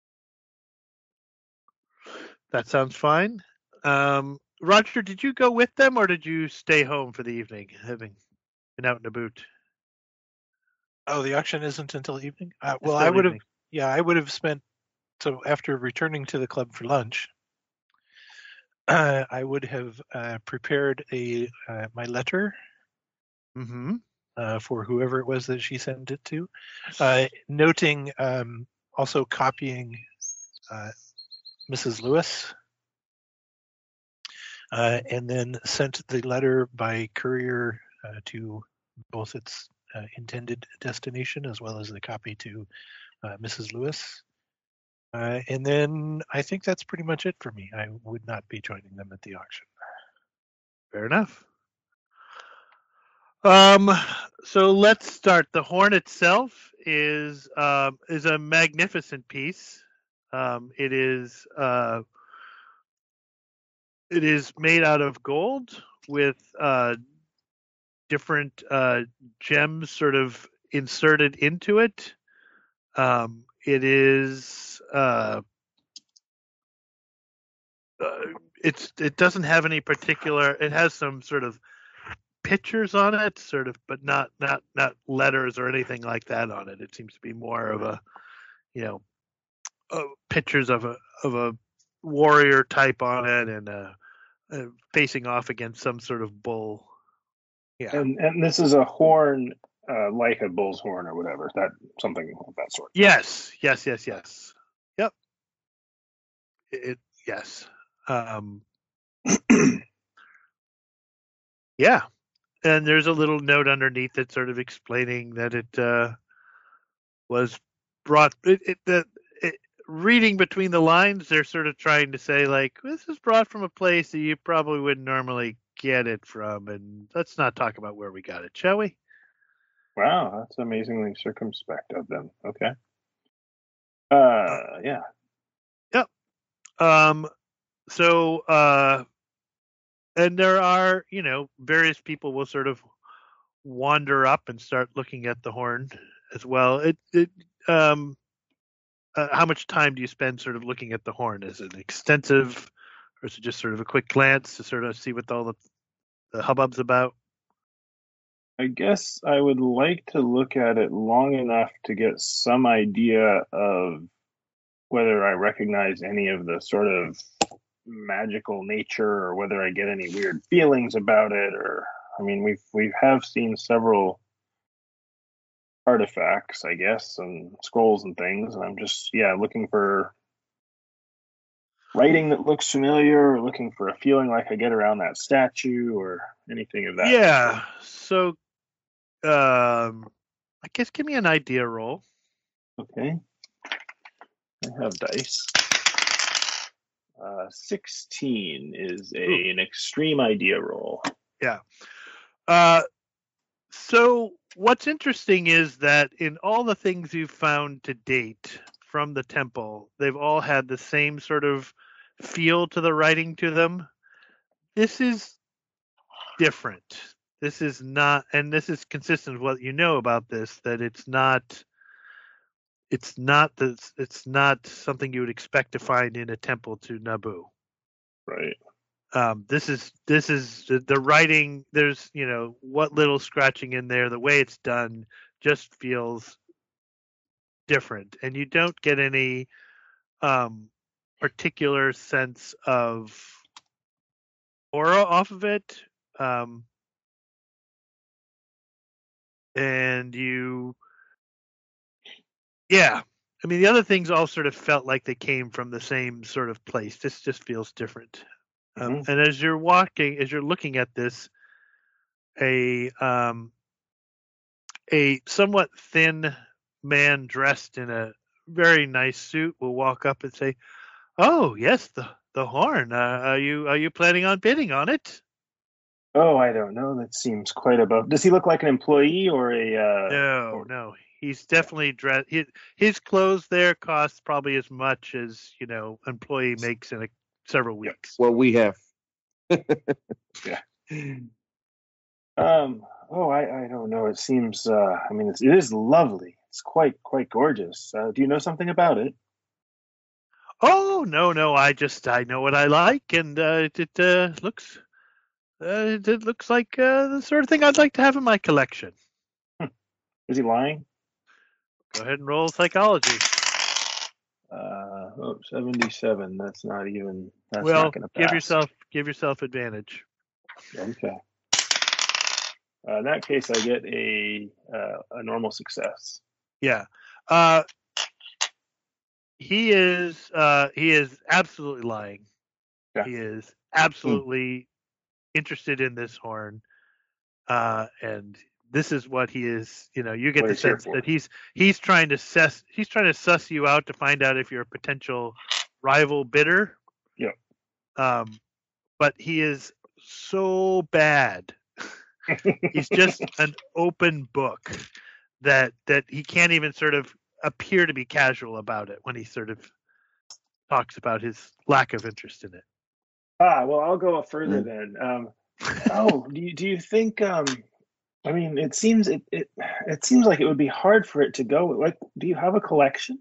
That sounds fine. Um, Roger, did you go with them or did you stay home for the evening, having been out in the boot?
Oh, the auction isn't until evening. Uh,
It's
well,
still
I would have.
evening.
Yeah, I would have spent. So after returning to the club for lunch, uh, I would have uh, prepared a uh, my letter
Mm-hmm.
uh, for whoever it was that she sent it to, uh, noting um, also copying uh, Missus Lewis, uh, and then sent the letter by courier uh, to both its uh, intended destination as well as the copy to uh, Missus Lewis. Uh, and then I think that's pretty much it for me. I would not be joining them at the auction.
Fair enough. Um, so let's start. The horn itself is um, is a magnificent piece. Um, it is uh, it is made out of gold with uh, different uh, gems sort of inserted into it. Um, it is uh, uh, it's it doesn't have any particular. It has some sort of pictures on it, sort of, but not not not letters or anything like that on it. It seems to be more of a, you know, uh, pictures of a of a warrior type on it, and uh, uh, facing off against some sort of bull. Yeah.
And and this is a horn, uh, like a bull's horn or whatever. That something of that sort.
Yes. Yes. Yes. Yes. Yep. It. it yes. Um. Yeah. And there's a little note underneath it, sort of explaining that it uh, was brought. It, it, the, it, reading between the lines, they're sort of trying to say like, this is brought from a place that you probably wouldn't normally get it from, and let's not talk about where we got it, shall we?
Wow, that's amazingly circumspect of them. Okay.
Uh,
Uh, yeah.
Yep. Um. So, uh, and there are, you know, various people will sort of wander up and start looking at the horn as well. It, it, um, uh, how much time do you spend sort of looking at the horn? Is it extensive, or is it just sort of a quick glance to sort of see what all the, the hubbub's about?
I guess I would like to look at it long enough to get some idea of whether I recognize any of the sort of magical nature, or whether I get any weird feelings about it. Or, I mean, we've we have seen several artifacts, I guess, and scrolls and things, and I'm just yeah looking for writing that looks familiar, or looking for a feeling like I get around that statue, or anything of that.
Yeah. So, um, I guess give me an idea roll.
Okay. I have dice. Uh, sixteen is a,
Ooh.
an extreme idea roll.
Yeah. Uh, so what's interesting is that in all the things you've found to date from the temple, they've all had the same sort of feel to the writing to them. This is different. This is not, and this is consistent with what you know about this, that it's not, it's not this, it's not something you would expect to find in a temple to Naboo.
Right.
Um, this is this is the, the writing. There's you know what little scratching in there. The way it's done just feels different, and you don't get any um, particular sense of aura off of it. Um, and you, yeah. I mean, the other things all sort of felt like they came from the same sort of place. This just feels different. Um,
Mhm.
and as you're walking, as you're looking at this, a um, a somewhat thin man dressed in a very nice suit will walk up and say, "Oh, yes, the the horn. Uh, are you are you planning on bidding on it?"
Oh, I don't know. That seems quite above. Does he look like an employee or a? Uh,
No,
or,
no. He's definitely dressed. His, his clothes there cost probably as much as you know employee makes in a, several
yeah,
weeks.
What we have.
yeah. Um. Oh, I, I don't know. It seems. Uh, I mean, it's, it is lovely. It's quite quite gorgeous. Uh, do you know something about it?
Oh no, no. I just I know what I like, and uh, it, it uh, looks uh, it, it looks like uh, the sort of thing I'd like to have in my collection.
Is he lying?
Go ahead and roll psychology.
Uh, oh, seventy-seven. That's not even. That's
Well,
not going to
give
pass.
yourself give yourself advantage.
Okay. Uh, in that case, I get a uh, a normal success.
Yeah. Uh, he is uh, he is absolutely lying.
Yeah.
He is absolutely interested in this horn, uh, and this is what he is. You know, you get
What
the
he's here
sense
for.
that he's he's trying to suss he's trying to suss you out to find out if you're a potential rival bidder.
Yeah.
Um, but he is so bad. He's just an open book that that he can't even sort of appear to be casual about it when he sort of talks about his lack of interest in it.
Ah, well, I'll go further
Mm.
then. Um, oh, do you do you think? Um, I mean, it seems it, it it seems like it would be hard for it to go. Like, do you have a collection?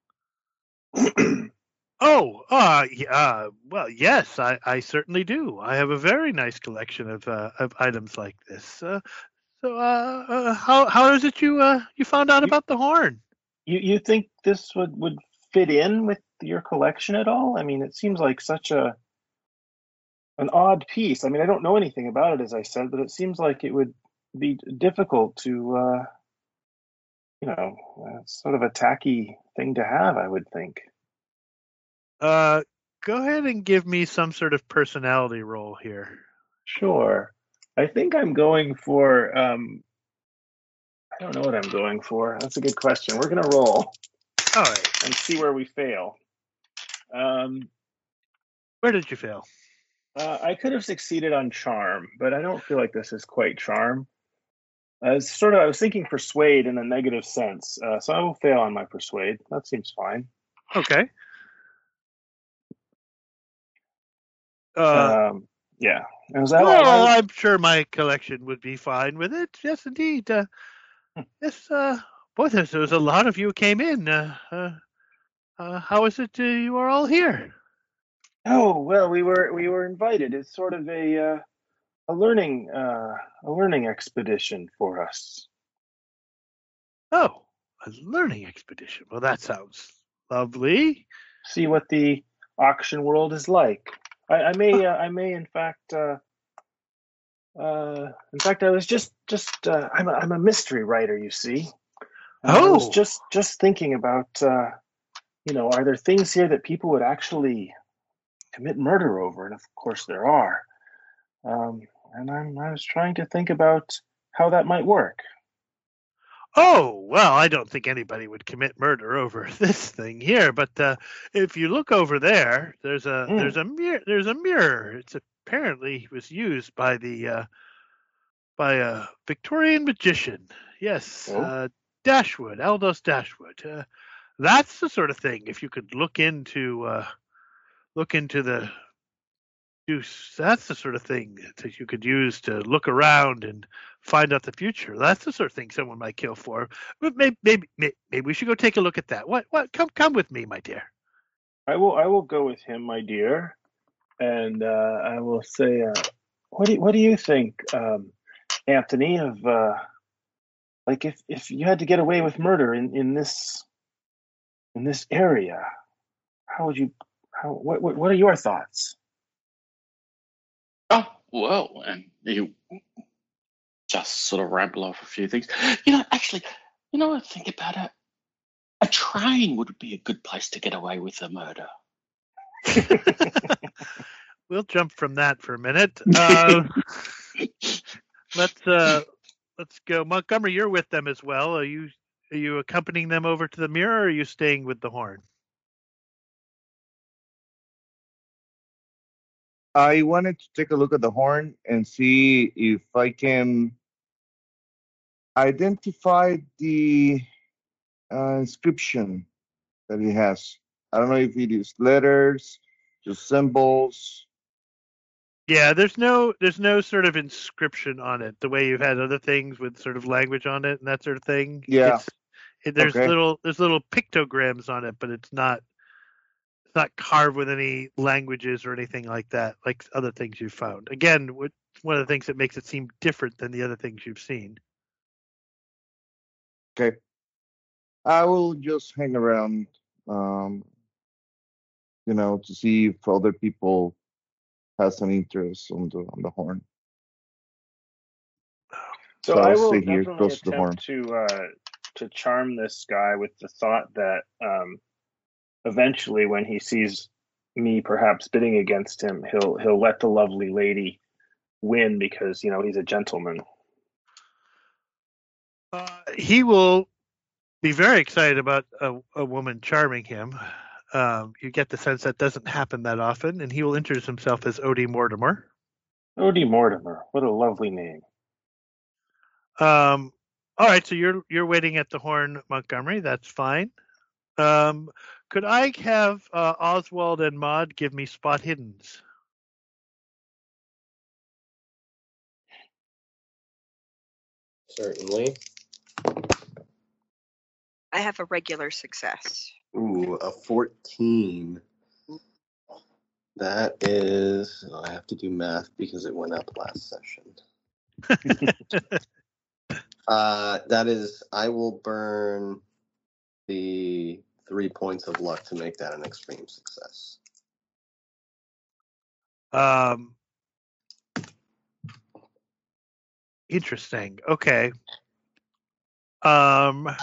Oh, uh, yeah, uh, well, yes, I, I certainly do. I have a very nice collection of uh, of items like this. Uh, so, uh, uh, how how is it you uh, you found out
You
about the horn?
you you think this would would fit in with your collection at all? I mean, it seems like such a an odd piece. I mean, I don't know anything about it, as I said, but it seems like it would be difficult to, uh, you know, uh, sort of a tacky thing to have, I would think.
Uh, go ahead and give me some sort of personality roll here.
Sure. I think I'm going for, um, I don't know what I'm going for. That's a good question. We're going to roll
All right,
and see where we fail. Um,
where did you fail?
uh, I could have succeeded on charm, but I don't feel like this is quite charm. I was sort of, I was thinking persuade in a negative sense, uh, so I will fail on my persuade. That seems fine.
Okay. Uh,
Um, yeah. I was, I,
well,
I,
I'm sure my collection would be fine with it. Yes, indeed. Uh, yes. Uh, boy, there's, there was a lot of you came in. Uh, uh, uh, how is it uh, you are all here?
oh well, we were we were invited. It's sort of a uh, a learning uh, a learning expedition for us.
Oh, a learning expedition. Well, that sounds lovely.
See what the auction world is like. I, I may uh, I may in fact uh, uh, in fact I was just just uh, I'm a, I'm a mystery writer. You see, uh, I was
Oh,
just just thinking about uh, you know, are there things here that people would actually commit murder over? And of course there are. Um, and I'm I was trying to think about how that might work.
oh. Well, I don't think anybody would commit murder over this thing here. But uh, if you look over there, there's a
Mm.
there's a mirror. There's a mirror. It's apparently was used by the uh, by a Victorian magician. Yes,
Oh,
uh, Dashwood, Aldous Dashwood. Uh, that's the sort of thing. If you could look into uh, look into the use, that's the sort of thing that you could use to look around and find out the future. That's the sort of thing someone might kill for. But maybe maybe maybe, maybe we should go take a look at that. What what? Come come with me, my dear.
I will I will go with him, my dear. and uh, I will say, uh, what do you, what do you think, um, Anthony? Of uh, like if if you had to get away with murder in, in this in this area, how would you? How what what, what are your thoughts?
Oh, well, and you just sort of ramble off a few things. You know, actually, you know, I think about it. A train would be a good place to get away with a murder.
We'll jump from that for a minute. Uh, let's uh, let's go. Montgomery, you're with them as well. Are you are you accompanying them over to the mirror, or are you staying with the horn?
I wanted to take a look at the horn and see if I can identify the uh, inscription that it has. I don't know if it is letters, just symbols.
Yeah, there's no there's no sort of inscription on it the way you've had other things with sort of language on it and that sort of thing.
Yeah.
It's it, there's
Okay.
little there's little pictograms on it, but it's not it's not carved with any languages or anything like that, like other things you've found. Again, what, one of the things that makes it seem different than the other things you've seen.
Okay. I will just hang around, um, you know, to see if other people has an interest on the on the horn.
So
So
I
I'll
will
stay here
definitely
close to the horn.
attempt to uh, to charm this guy with the thought that um, eventually, when he sees me perhaps bidding against him, he'll he'll let the lovely lady win because you know he's a gentleman.
Uh, he will be very excited about a, a woman charming him. Um, you get the sense that doesn't happen that often, and he will introduce himself as Odie Mortimer.
Odie Mortimer, what a lovely name.
Um, all right, so you're you're waiting at the horn, Montgomery. That's fine. Um, could I have uh, Oswald and Maud give me spot hiddens?
Certainly.
I have a regular success.
Ooh, a fourteen. That is, oh, I have to do math because it went up last session. uh, that is, I will burn the three points of luck to make that an extreme success.
Um, interesting. Okay. Um,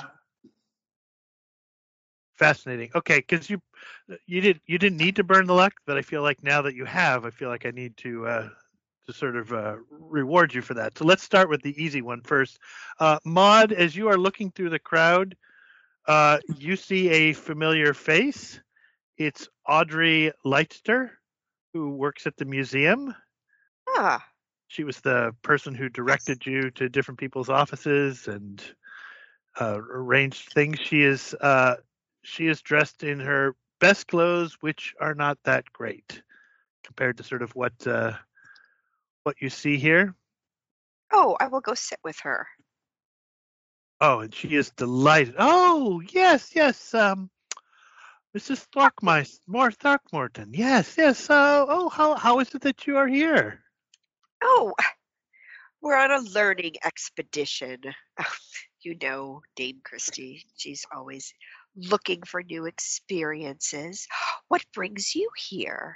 fascinating. Okay, because you you did you didn't need to burn the luck, but I feel like now that you have, I feel like I need to uh, to sort of uh, reward you for that. So let's start with the easy one first. Uh, Maud, as you are looking through the crowd, uh, you see a familiar face. It's Audrey Leitster, who works at the museum.
Ah,
She was the person who directed you to different people's offices and uh, arranged things. She is uh, she is dressed in her best clothes, which are not that great compared to sort of what uh, what you see here.
oh, I will go sit with her.
Oh, and she is delighted. Oh, yes, yes, um, Missus Throckmorton, more Throckmorton. Yes, yes. Uh, oh, how how is it that you are here?
Oh, we're on a learning expedition. You know, Dame Christie, she's always looking for new experiences. What brings you here?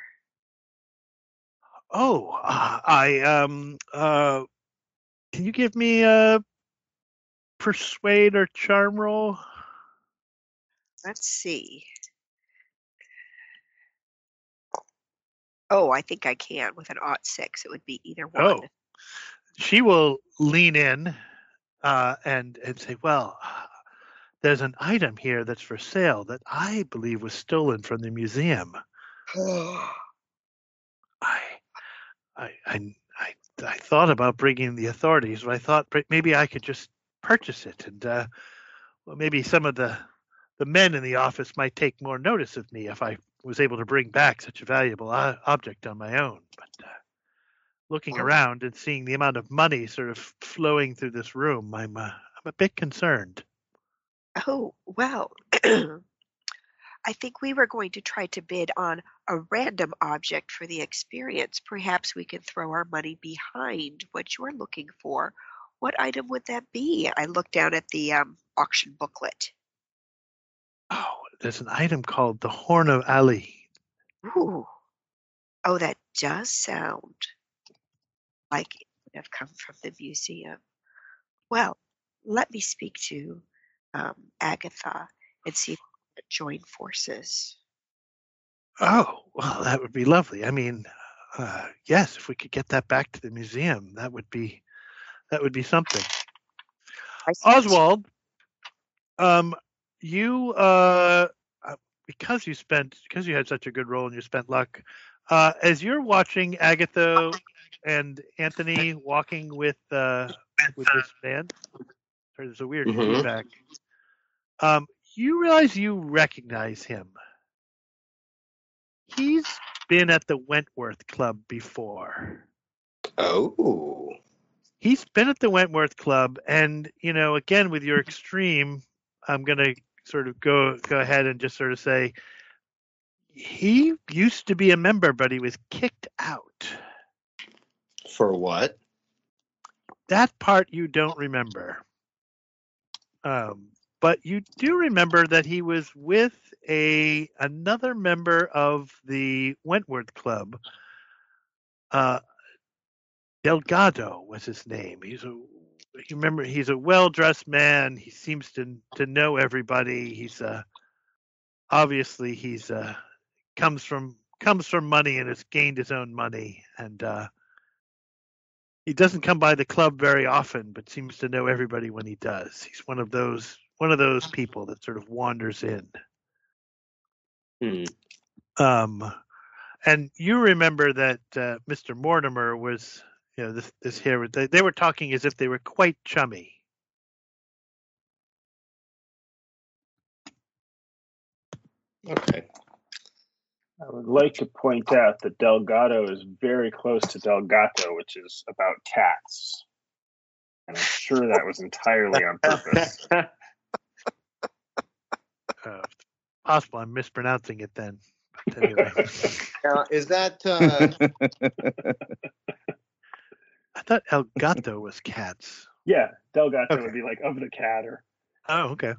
Oh, uh, I um uh, can you give me a persuade or charm roll?
Let's see. Oh, I think I can with an aught six. It would be either one.
Oh, she will lean in uh, and and say, "Well, there's an item here that's for sale that I believe was stolen from the museum. I, I, I, I, I thought about bringing the authorities, but I thought maybe I could just purchase it, and uh, well, maybe some of the the men in the office might take more notice of me if I was able to bring back such a valuable uh, object on my own." But uh, looking
Well,
around and seeing the amount of money sort of flowing through this room, I'm uh, I'm a bit concerned.
oh, well, I think we were going to try to bid on a random object for the experience. Perhaps we can throw our money behind what you're looking for. What item would that be? I looked down at the um, auction booklet.
Oh, there's an item called the Horn of Ali.
Ooh. Oh, that does sound like it would have come from the museum. Well, let me speak to um, Agatha and see if we can join forces.
Oh, well, that would be lovely. I mean, uh, yes, if we could get that back to the museum, that would be that would be something.
I see.
Oswald, um, you uh, uh, because you spent because you had such a good role and you spent luck. Uh, as you're watching Agatha and Anthony walking with uh, with this man, sorry, there's a weird
Mhm.
feedback. Um, you realize you recognize him. He's been at the Wentworth Club before.
Oh.
He's been at the Wentworth Club, and you know, again with your extreme, I'm gonna sort of go go ahead and just sort of say he used to be a member, but he was kicked out.
For what?
That part you don't remember. Um, but you do remember that he was with a another member of the Wentworth Club. Uh, Delgado was his name. He's a you remember he's a well-dressed man. He seems to to know everybody. He's uh obviously he's uh comes from comes from money and has gained his own money, and uh he doesn't come by the club very often, but seems to know everybody when he does. He's one of those one of those people that sort of wanders in.
Hmm.
Um, and you remember that uh, Mister Mortimer was, you know, this this here. They, they were talking as if they were quite chummy.
Okay.
I would like to point out that Delgado is very close to Delgato, which is about cats. And I'm sure that was entirely on purpose.
Uh, possible I'm mispronouncing it then. But anyway,
Now, is that uh,
I thought El Gato was cats.
Yeah, Delgato
Okay.
would be like of the cat or
Oh, okay.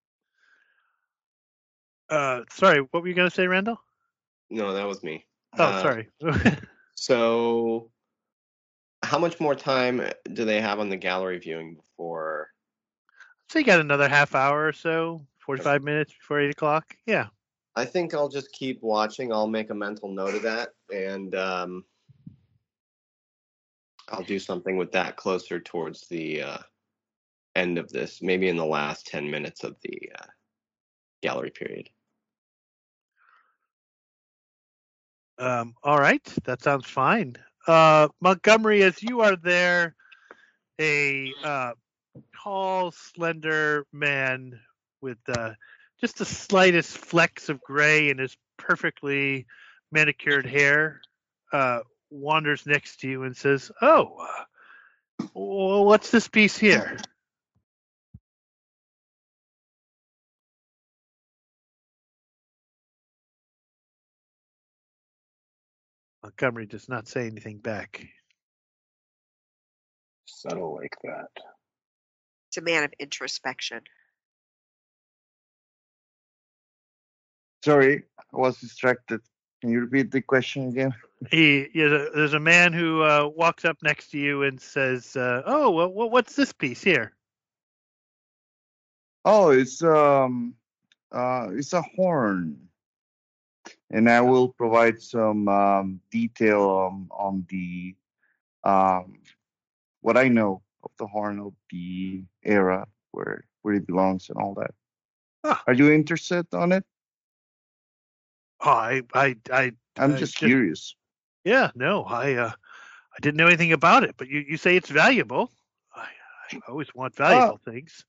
Uh, sorry, what were you going to say, Randall?
no? That was me.
Oh,
Uh,
sorry.
So, how much more time do they have on the gallery viewing before?
So you got another half hour or so, forty-five minutes before eight o'clock. Yeah.
I think I'll just keep watching. I'll make a mental note of that, and um, I'll do something with that closer towards the uh, end of this, maybe in the last ten minutes of the uh, gallery period.
Um, all right, that sounds fine. Uh, Montgomery, as you are there, a uh, tall, slender man with uh, just the slightest flecks of gray in his perfectly manicured hair uh, wanders next to you and says, "Oh, uh, well, what's this piece here?" Montgomery does not say anything back.
subtle like that.
It's a man of introspection.
Sorry, I was distracted. Can you repeat the question again?
He, you know, there's a man who uh, walks up next to you and says, uh, "Oh, well, what's this piece here?"
Oh, it's um, uh, it's a horn, and I will provide some um, detail um, on the um, what I know of the horn of the era where where it belongs and all that.
Huh.
Are you interested on it?
Oh, I, I, I,
I'm
I
just curious.
Yeah, no, I, uh, I didn't know anything about it, but you, you say it's valuable. I, I always want valuable things.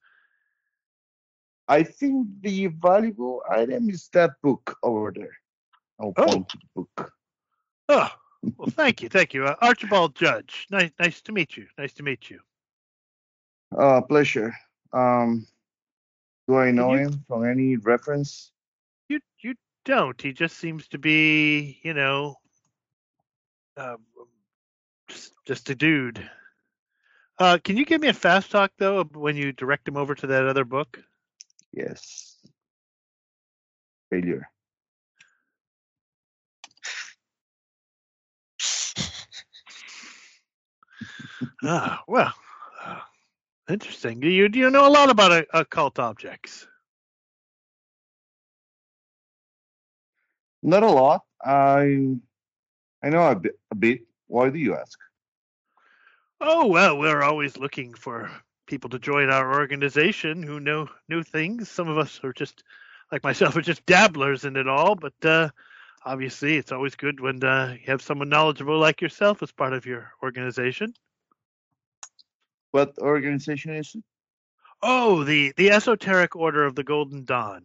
I think the valuable item is that book over there. I'll
Oh.
point to the book.
Oh, well, thank you, thank you, uh, Archibald Judge. Nice, nice to meet you. Nice to meet you.
Uh, pleasure. Um, do I know
you-
him from any reference?
You you don't. He just seems to be, you know, uh, just just a dude. Uh, can you give me a fast talk though when you direct him over to that other book?
Yes. Failure.
Ah, well, uh, interesting. You you know a lot about uh, occult objects.
Not a lot. I I know a bit. A bit. Why do you ask?
Oh well, we're always looking for people to join our organization who know new things. Some of us are just like myself are just dabblers in it all, but uh, obviously it's always good when uh, you have someone knowledgeable like yourself as part of your organization.
What organization is it?
Oh, the the Esoteric Order of the Golden Dawn.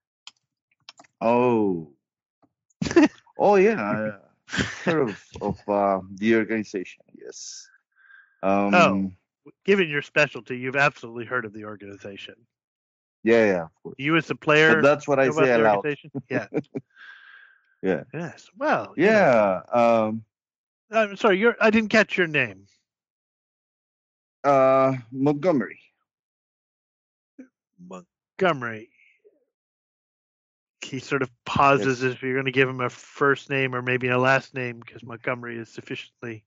Oh. Oh yeah. I heard of of uh, the organization. Yes. Um.
Oh, given your specialty, you've absolutely heard of the organization.
Yeah, yeah, of course.
You as a player,
But that's what I
know about
say
the
aloud.
organization? Yeah.
Yeah.
Yes. Well. You know,
Yeah. Um.
I'm sorry. You're. I didn't catch your name.
Uh. Montgomery.
Montgomery. He sort of pauses
Yes.
as if you're going to give him a first name or maybe a last name because Montgomery is sufficiently.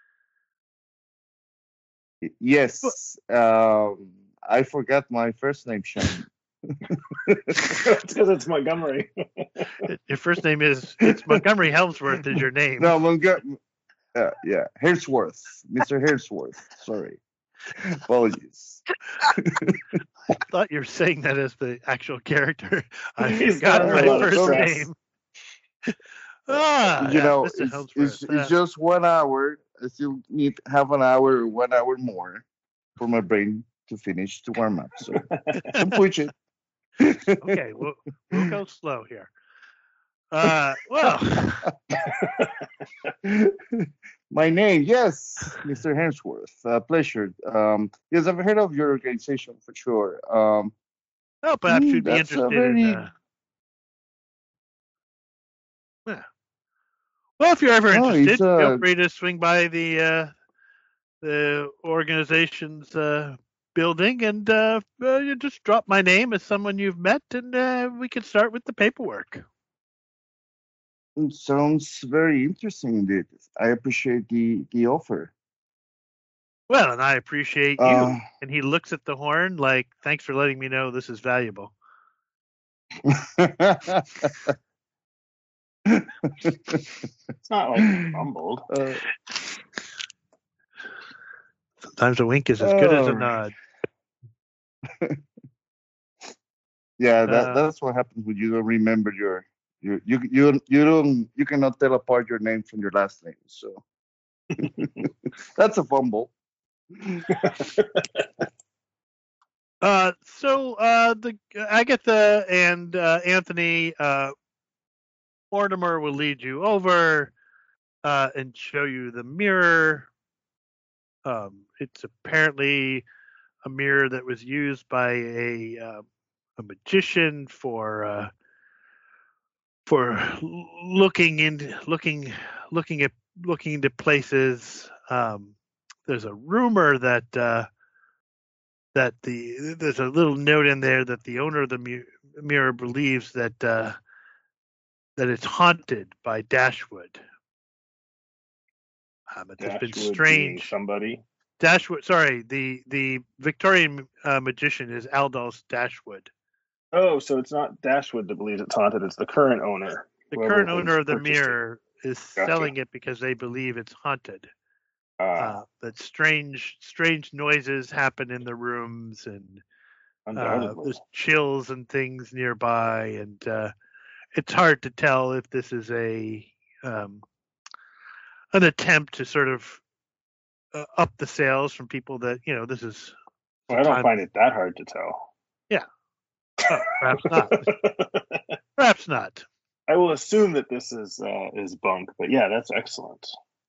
Y- Yes. Um. I forgot my first name, Sean.
It's because it's Montgomery.
Your first name is it's Montgomery Helmsworth is your name.
No, Montgomery. Uh, yeah, Hairsworth, Mister Hairsworth. Sorry, apologies.
I thought you were saying that as the actual character. I
He's
forgot
got
a
my
lot of
first
stress.
name. Ah,
You
yeah,
know,
Mister
it's,
Helmsworth.
it's it's
Uh,
just one hour. I still need half an hour or one hour more for my brain to finish to warm up. So don't push it.
okay, we'll we'll go slow here. Uh, well,
My name, yes, Mister Hairsworth. Uh, pleasure. Um, yes, I've heard of your organization for sure. Um,
well, perhaps
mm,
you'd be
that's a
interested in.
very
Uh, yeah. Well, if you're ever
oh,
interested,
it's
feel
a
free to swing by the uh, the organization's uh, building and uh, uh, you just drop my name as someone you've met, and uh, we can start with the paperwork.
it sounds very interesting indeed. I appreciate the the offer.
Well, and I appreciate you.
Uh,
And he looks at the horn like, thanks for letting me know this is valuable.
It's not like he fumbled.
uh,
Sometimes a wink is as good as a
oh,
nod.
yeah, that
Uh,
that's what happens when you don't remember your you you you you don't you cannot tell apart your name from your last name. So that's a fumble.
uh, so uh, the Agatha and uh, Anthony uh, Mortimer will lead you over uh, and show you the mirror. Um, it's apparently a mirror that was used by a uh, a magician for uh, for looking into looking looking at looking into places. Um, there's a rumor that uh, that the there's a little note in there that the owner of the mu- mirror believes that uh, that it's haunted by Dashwood. Um, but there's been
Dashwood being
strange
somebody.
Dashwood. Sorry, the the Victorian uh, magician is Aldous Dashwood.
Oh, so it's not Dashwood that believes it's haunted. It's the current owner.
The
whoever
current
has
owner of the
purchased it.
mirror is
Gotcha.
selling it because they believe it's haunted.
Ah,
Uh, that strange strange noises happen in the rooms, and uh,
undoubtedly.
there's chills and things nearby, and uh, it's hard to tell if this is a um, an attempt to sort of uh, up the sales from people that you know this is.
Well, I don't
time-
find it that hard to tell.
Oh, perhaps not. Perhaps not.
I will assume that this is uh, is bunk, but yeah, that's excellent.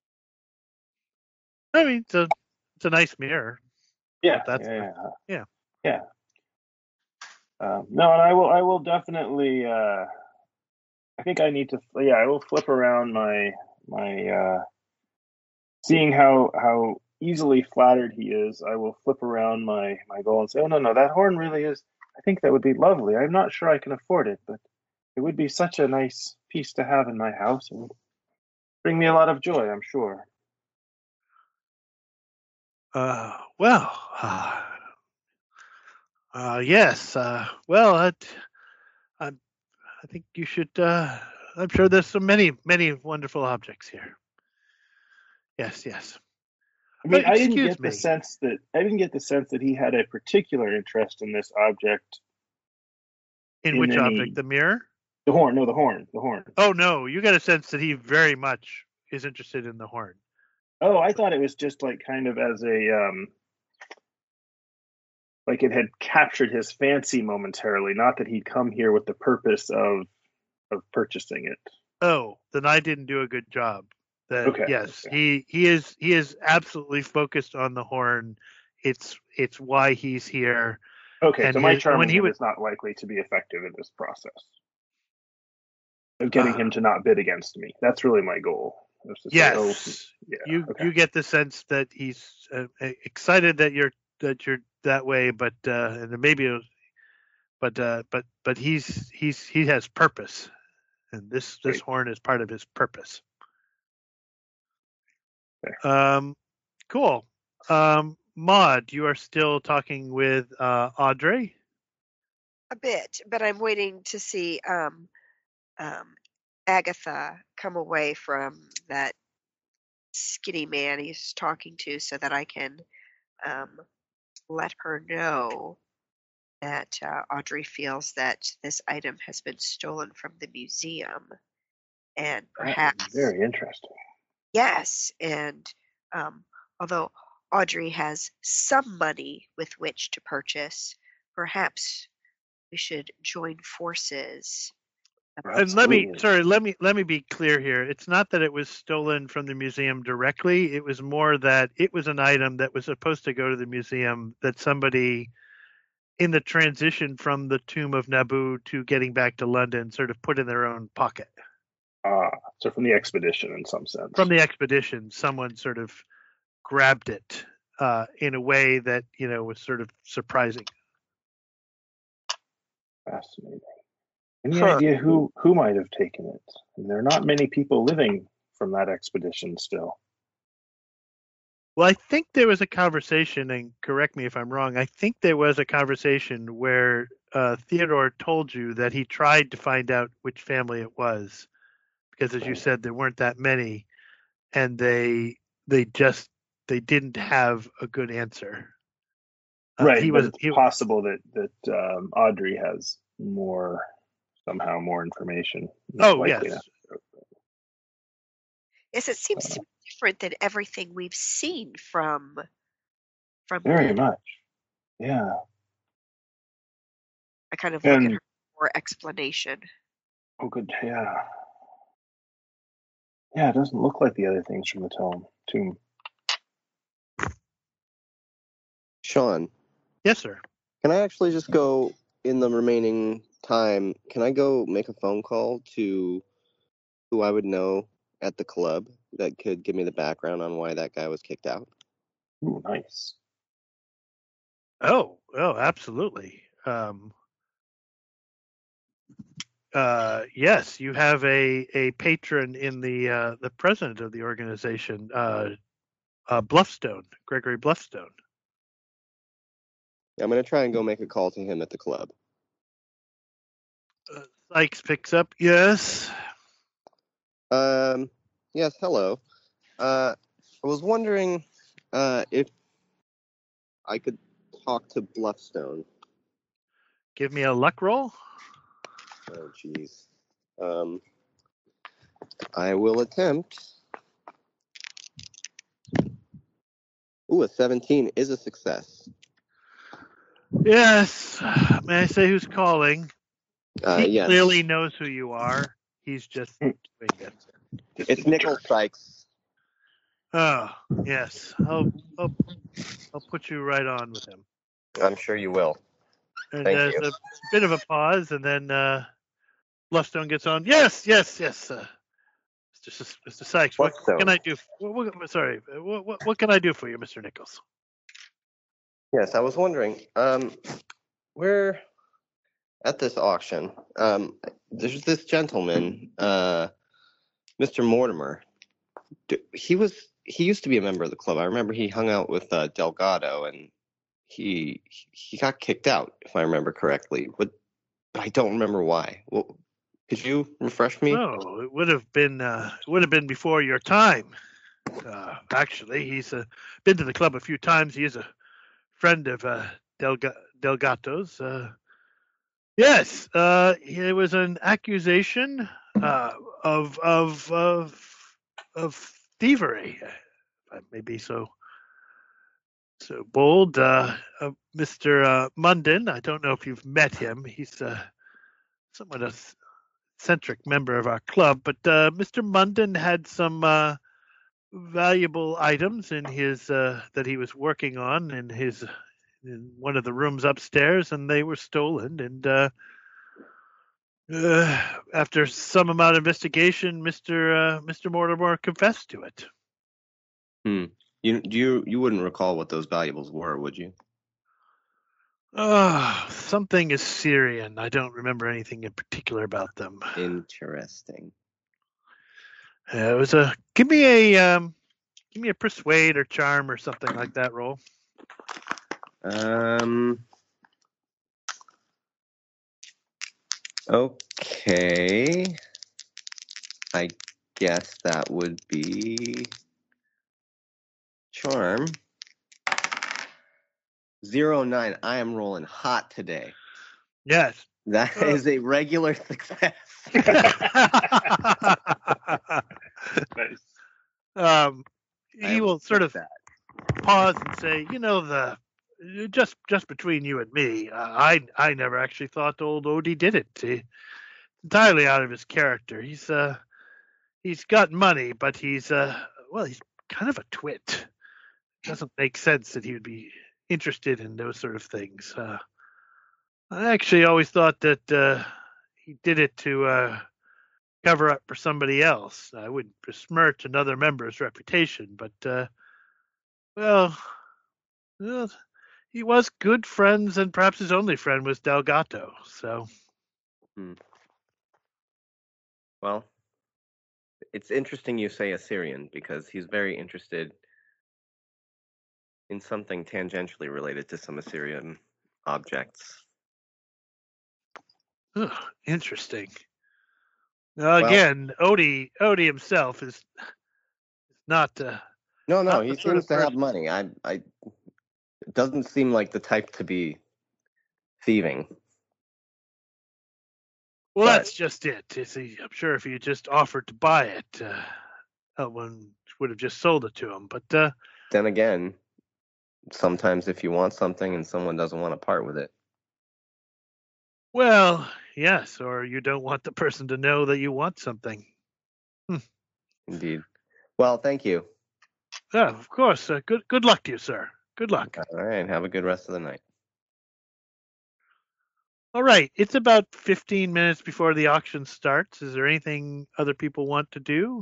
I mean, it's a it's a nice mirror.
Yeah,
But that's
yeah,
yeah.
yeah. Um, no, and I will I will definitely uh, I think I need to. Yeah, I will flip around my my. Uh, seeing how how easily flattered he is, I will flip around my my goal and say, "Oh no, no, that horn really is. I think that would be lovely. I'm not sure I can afford it, but it would be such a nice piece to have in my house. It would bring me a lot of joy, I'm sure."
Uh, well, uh, uh, yes. Uh, well, I, I, I think you should. Uh, I'm sure there's so many, many wonderful objects here. Yes, yes.
I
Uh,
mean, I didn't
excuse
get the
me.
sense that I didn't get the sense that he had a particular interest in this object.
In
In
which
any
object? The mirror?
the horn? No, the horn. The horn.
Oh no, you get a sense that he very much is interested in the horn.
Oh, I thought it was just like kind of as a um, like it had captured his fancy momentarily. Not that he'd come here with the purpose of of purchasing it.
Oh, then I didn't do a good job. That
Okay.
yes,
Okay.
he he is he is absolutely focused on the horn. It's it's why he's here.
Okay.
And
So my
his, when
charming
he
him
would
is not likely to be effective in this process of getting
uh,
him to not bid against me. That's really my goal. Was to say, oh,
yes,
yeah.
you
Okay.
you get the sense that he's uh, excited that you're that you're that way, but uh, and maybe, it was, but uh, but but he's he's he has purpose, and this this
Great.
horn is part of his purpose.
Okay.
Um, cool. Um, Maud, you are still talking with uh, Audrey.
A bit, but I'm waiting to see um, um, Agatha come away from that skinny man he's talking to so that I can um, let her know that uh, Audrey feels that this item has been stolen from the museum. And
That is
perhaps,
very interesting.
yes, and um, although Audrey has some money with which to purchase, perhaps we should join forces.
And let me
Absolutely.
sorry, let me let me be clear here. It's not that it was stolen from the museum directly. It was more that it was an item that was supposed to go to the museum that somebody in the transition from the tomb of Naboo to getting back to London sort of put in their own pocket.
Ah, so from the expedition in some sense.
From the expedition, someone sort of grabbed it uh, in a way that, you know, was sort of surprising.
Fascinating. Any
Huh.
idea who who might have taken it? I mean, there are not many people living from that expedition still.
Well, I think there was a conversation, and correct me if I'm wrong, I think there was a conversation where uh, Theodore told you that he tried to find out which family it was, because as you said, there weren't that many, and they they just they didn't have a good answer. Uh,
Right,
he
but
was
it's
he,
possible that that um, Audrey has more somehow more information. Not
oh
likely
yes,
Yes, it seems
Uh,
to be different than everything we've seen from from
very
Lydia.
much. Yeah,
I kind of look at
and
her for explanation.
oh, good. Yeah, yeah. It doesn't look like the other things from the tomb. Tomb.
Sean,
yes sir.
can I actually just go in the remaining time? Can I go make a phone call to who I would know at the club that could give me the background on why that guy was kicked out?
Ooh, nice.
Oh oh absolutely. Um, uh, yes, you have a, a patron in the uh, the president of the organization, uh, uh, Bluffstone, Gregory Bluffstone.
I'm going to try and go make a call to him at the club.
Uh, Sykes picks up. Yes.
Um, yes, hello. Uh, I was wondering uh, if I could talk to Bluffstone.
Give me a luck roll.
Oh, jeez. Um, I will attempt. Ooh, a seventeen is a success.
Yes. May I say who's calling?
Uh,
He
yes.
clearly knows who you are. He's just doing it.
Just
It's
a
Nichols
jerk.
Sykes.
Oh, yes. I'll, I'll, I'll put you right on with him.
I'm sure you will.
And
Thank
there's
you.
a bit of a pause, and then uh, Bluffstone gets on. Yes, yes, yes. Uh, Mister S- Mister Sykes, what
Bluffstone.
can I do? What, what, sorry, what, what, what can I do for you, Mister Nichols?
Yes, I was wondering. Um, we're at this auction. Um, there's this gentleman, uh, Mister Mortimer. D- He was he used to be a member of the club. I remember he hung out with uh, Delgado, and he he got kicked out, if I remember correctly. But I don't remember why. Well, could you refresh me?
Oh, it would have been uh, it would have been before your time. Uh, actually, he's uh, been to the club a few times. He is a friend of uh, Delga- Delgato's. Uh, yes, uh, it was an accusation uh, of of of of thievery. I may be so so bold. Uh, uh, Mister Uh, Munden. I don't know if you've met him. He's uh, somewhat a eccentric member of our club, but uh, Mister Munden had some uh, valuable items in his uh, that he was working on in his in one of the rooms upstairs, and they were stolen. And uh, uh, after some amount of investigation, Mister Uh, Mister Mortimer confessed to it.
Hmm. You you you wouldn't recall what those valuables were, would you?
Oh, something Assyrian. I don't remember anything in particular about them.
Interesting.
Uh, it was a give me a um, give me a persuade or charm or something like that roll.
Um. Okay. I guess that would be charm. Zero nine. I am rolling hot today.
Yes.
That
Uh,
is a regular success.
Nice.
um,
I
he will
will
sort
take
of
that.
pause and say, "You know, the just just between you and me, uh, I I never actually thought old Odie did it. He, entirely out of his character. He's uh he's got money, but he's uh well, he's kind of a twit. Doesn't make sense that he would be interested in those sort of things. Uh, I actually always thought that uh, he did it to uh, cover up for somebody else. I wouldn't besmirch another member's reputation, but uh, well, well, he was good friends, and perhaps his only friend was Delgato. So,
Hmm. Well, it's interesting you say Assyrian because he's very interested in something tangentially related to some Assyrian objects.
ugh, interesting. Now,
Well,
again, Odie Odie himself is not uh,
no, no,
not
he
the sort
seems
of
to have
person.
money. I, I, it doesn't seem like the type to be thieving.
Well,
But
that's just it. You see, I'm sure if he just offered to buy it, uh, someone would have just sold it to him. But uh,
then again, sometimes if you want something and someone doesn't want to part with it,
well, yes, or you don't want the person to know that you want something.
indeed. Well, thank you.
Yeah, of course. Uh, good good luck to you, sir. Good luck.
All right, have a good rest of the night.
All right, it's about fifteen minutes before the auction starts. Is there anything other people want to do?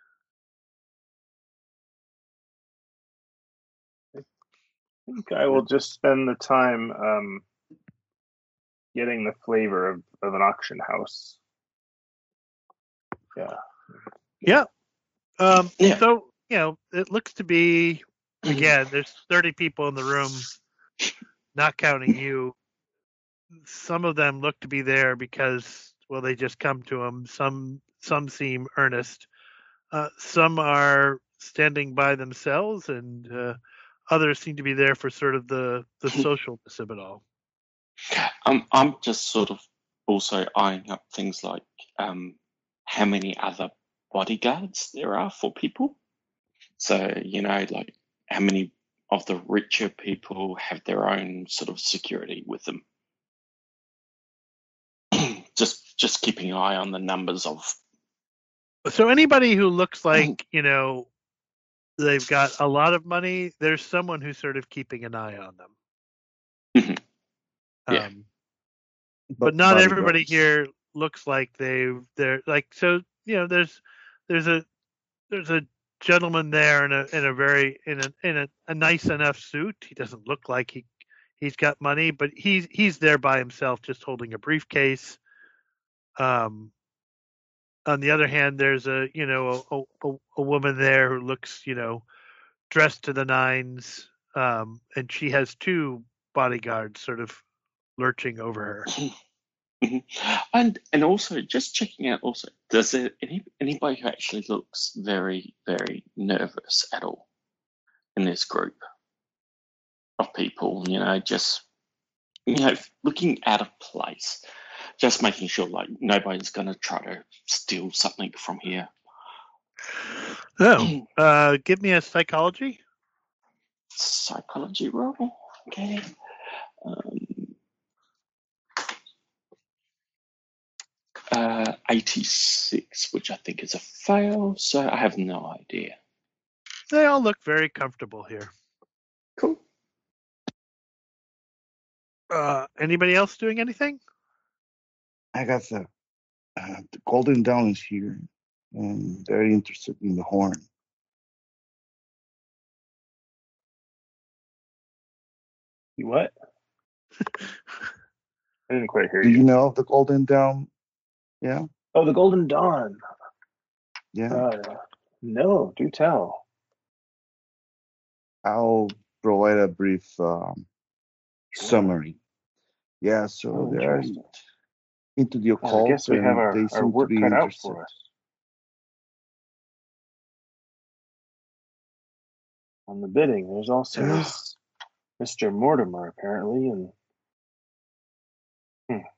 I think I will just spend the time um, getting the flavor of, of an auction house. Yeah.
Yeah. Um,
Yeah.
so, you know, it looks to be, again, there's thirty people in the room, not counting you. Some of them look to be there because, well, they just come to them. Some some seem earnest. Uh, some are standing by themselves, and uh, others seem to be there for sort of the the socialness of it all.
I'm I'm just sort of also eyeing up things like um, how many other bodyguards there are for people. So, you know, like how many of the richer people have their own sort of security with them. just just keeping an eye on the numbers of
So anybody who looks like, you know, they've got a lot of money, there's someone who's sort of keeping an eye on them.
Mhm. Yeah.
Um, but not everybody
bodyguards.
here looks like they they're like so you know there's there's a there's a gentleman there in a in a very in a in a, a nice enough suit. He doesn't look like he he's got money, but he's he's there by himself, just holding a briefcase. Um, on the other hand, there's a you know a, a, a woman there who looks you know dressed to the nines, um, and she has two bodyguards sort of lurching over her.
Mhm. And and also just checking out also, does there any anybody who actually looks very, very nervous at all in this group of people, you know, just you know, looking out of place, just making sure like nobody's gonna try to steal something from here.
Oh, uh, give me a psychology.
Psychology roll. Okay. Um, uh, eighty-six, which I think is a fail, so I have no idea.
They all look very comfortable here.
Cool.
Uh, anybody else doing anything?
Agatha, uh, the Golden Dawn is here, and very interested in the horn.
You what? I didn't quite hear
Do you
you.
know of the Golden Dawn? Yeah,
Oh, the Golden Dawn.
yeah.
Uh, no, do tell.
I'll provide a brief um, summary. Yeah, so
Oh,
they're
interesting.
into the
Well, I
occult,
guess we have
and
our,
they
our
seem to
work
be
cut out
interested.
for us. On the bidding, there's also this Mister Mortimer, apparently, and hmm.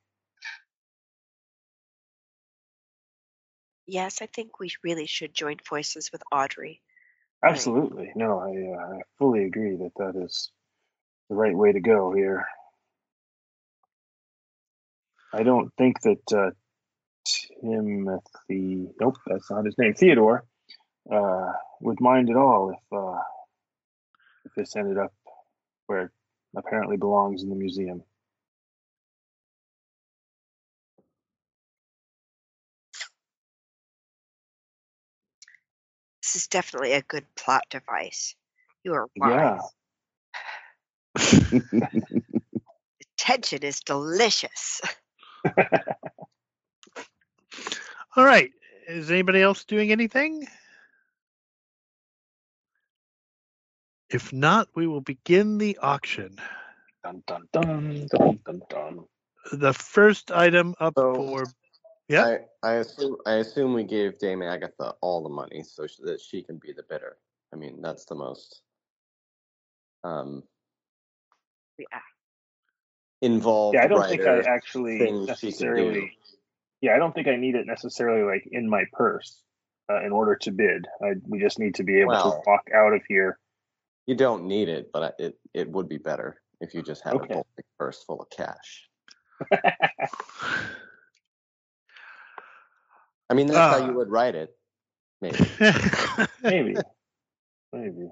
Yes, I think we really should join forces with Audrey.
Absolutely. No, I, uh, I fully agree that that is the right way to go here. I don't think that uh, Timothy, nope, that's not his name, Theodore, uh, would mind at all if uh, if this ended up where it apparently belongs in the museum.
This is definitely a good plot device. You are
Yeah.
wise. The tension is delicious.
All right. Is anybody else doing anything? If not, we will begin the auction.
Dun dun dun dun dun dun.
The first item up
So-
for yeah.
I, I assume I assume we gave Dame Agatha all the money so sh- that she can be the bidder. I mean, that's the most um,
Yeah.
involved
Yeah, I don't think I
writer
actually
thing she can do.
necessarily. Yeah, I don't think I need it necessarily like in my purse uh, in order to bid. I, we just need to be able
Well-
to walk out of here.
You don't need it, but I- it it would be better if you just had
Okay.
a bulky purse full of cash. I mean, that's how
Uh.
you would write it, maybe.
Maybe, maybe.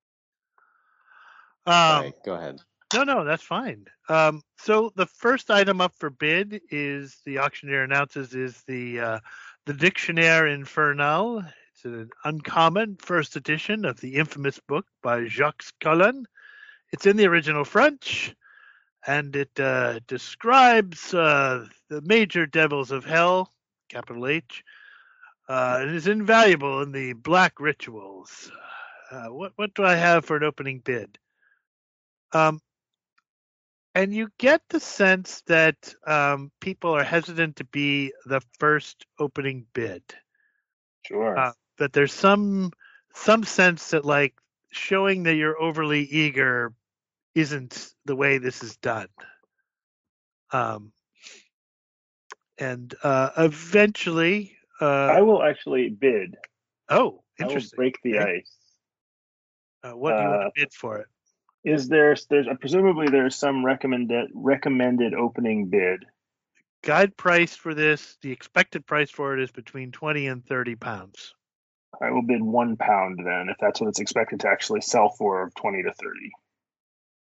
um,
Sorry, go ahead.
No, no, that's fine. Um, so the first item up for bid is the auctioneer announces is the uh, the Dictionnaire Infernal. It's an uncommon first edition of the infamous book by Jacques Collin. It's in the original French, and it uh, describes uh, the major devils of hell, capital H. Uh, it is invaluable in the black rituals. Uh, what what do I have for an opening bid? Um, and you get the sense that um, people are hesitant to be the first opening bid.
Sure.
Uh, that there's some some sense that like showing that you're overly eager isn't the way this is done. Um, and uh, eventually, uh,
I will actually bid.
oh,
I will
interesting.
break the
Okay.
ice.
Uh, what do you want
Uh,
to bid for it?
Is there? There's presumably there's some recommended recommended opening bid.
Guide price for this, the expected price for it is between twenty and thirty pounds.
I will bid one pound then, if that's what it's expected to actually sell for, of twenty to thirty.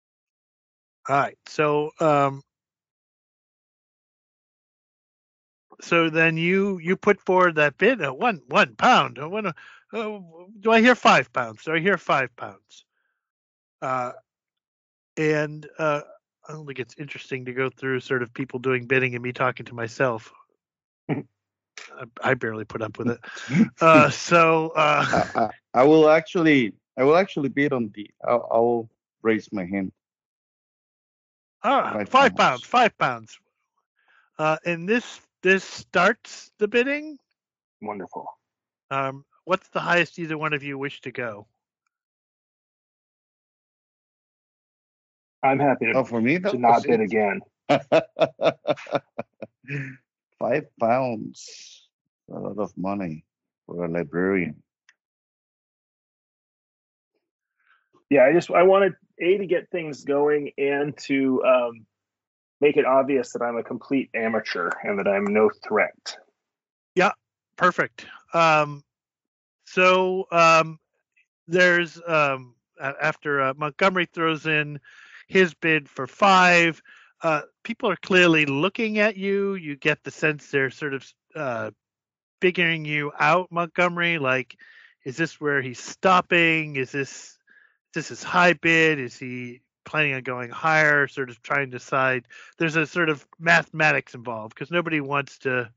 All right. So um, so then you you put forward that bid uh, one one pound. Uh, one, uh, uh, do I hear five pounds? Do I hear five pounds? Uh, and uh, I don't think it's interesting to go through sort of people doing bidding and me talking to myself. I, I barely put up with it. Uh, so uh,
I, I, I will actually, I will actually bid on the. I'll, I'll raise my hand.
ah,
Five
five
pounds.
pounds, five pounds. Uh, and this this starts the bidding.
Wonderful.
Um, what's the highest either one of you wish to go?
I'm happy to,
Oh, for me, that
to
was
not bid
it.
again.
Five pounds. A lot of money for a librarian.
Yeah, I just I wanted a to get things going and to um, make it obvious that I'm a complete amateur and that I'm no threat.
Yeah, perfect. Um, so um, there's um, after uh, Montgomery throws in his bid for five. Uh, people are clearly looking at you. You get the sense they're sort of uh, figuring you out, Montgomery. Like, is this where he's stopping? Is this is this his high bid? Is he planning on going higher? Sort of trying to decide. There's a sort of mathematics involved because nobody wants to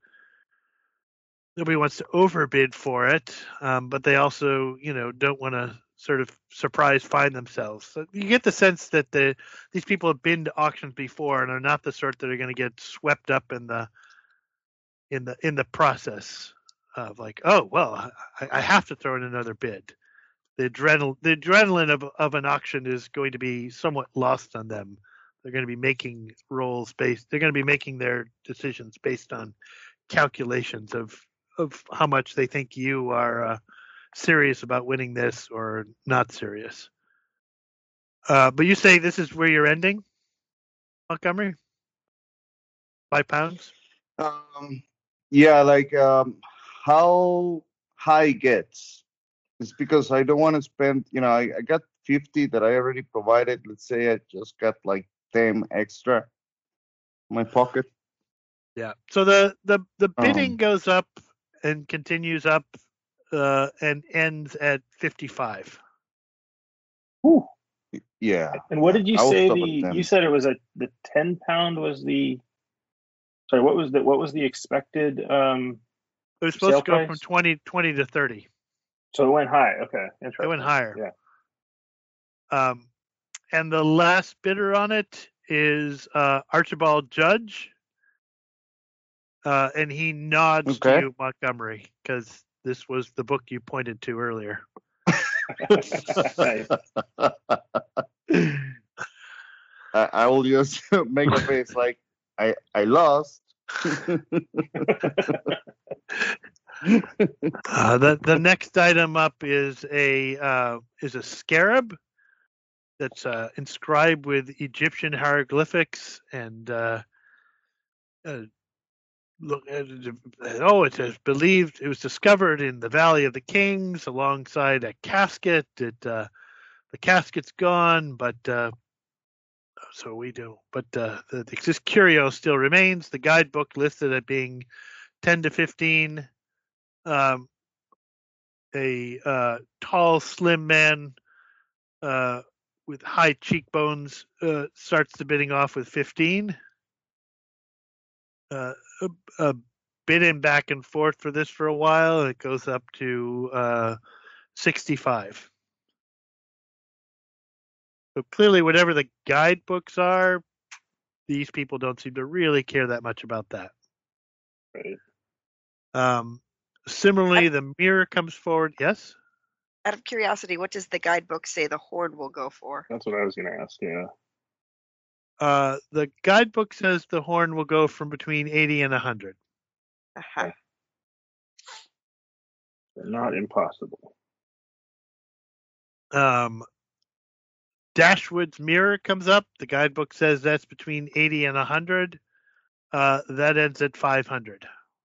nobody wants to overbid for it, um, but they also, you know, don't want to sort of surprise find themselves. So you get the sense that the these people have been to auctions before and are not the sort that are going to get swept up in the in the in the process of like, oh well, I, I have to throw in another bid. The adrenaline the adrenaline of of an auction is going to be somewhat lost on them. They're going to be making rolls based. They're going to be making their decisions based on calculations of of how much they think you are uh, serious about winning this or not serious. Uh, but you say this is where you're ending, Montgomery? Five pounds?
Um, yeah, like um, how high gets. It's because I don't want to spend, you know, I, I got fifty that I already provided. Let's say I just got like ten extra in my pocket.
Yeah. So the the the bidding
Um,
goes up and continues up uh, and ends at fifty-five.
Whew.
yeah,
And what
yeah.
did you
I will
say?
stop
The
at
you
ten.
said it was a the ten pound was the sorry. What was the what was the expected um,
It was supposed
sale
to go from
price?
twenty, twenty to thirty.
So it went high. Okay,
It went
interesting.
higher.
Yeah.
Um, and the last bidder on it is uh, Archibald Judge. Uh, and he nods to
Okay.
you, Montgomery, because this was the book you pointed to earlier.
Nice.
I, I will just make a face like I I lost.
Uh, the the next item up is a uh, is a scarab that's uh, inscribed with Egyptian hieroglyphics and uh, uh, look. Uh, oh, it says believed it was discovered in the Valley of the Kings alongside a casket. It uh, the casket's gone, but uh, so we do. But uh, the, the this curio still remains. The guidebook listed it being ten to fifteen. Um, a uh, tall, slim man uh, with high cheekbones uh, starts the bidding off with fifteen. Uh, uh, uh, bidding back and forth for this for a while. It goes up to uh, sixty-five. So clearly, whatever the guidebooks are, these people don't seem to really care that much about that.
Right.
Um, similarly, the mirror comes forward. Yes?
Out of curiosity, what does the guidebook say the horn will go for?
That's what I was going to ask. Yeah.
Uh, the guidebook says the horn will go from between eighty and one hundred.
Uh-huh.
Not impossible.
Um, Dashwood's mirror comes up. The guidebook says that's between eighty and one hundred. Uh, that ends at five hundred.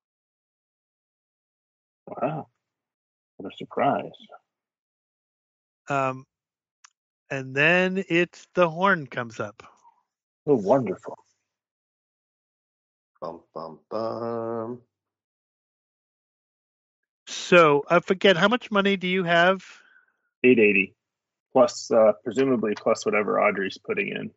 Wow. What a surprise.
Um, and then it's the horn comes up.
Oh, wonderful.
Bum, bum, bum.
So I forget, how much money do you have?
eight eighty plus, uh, presumably plus whatever Audrey's putting in.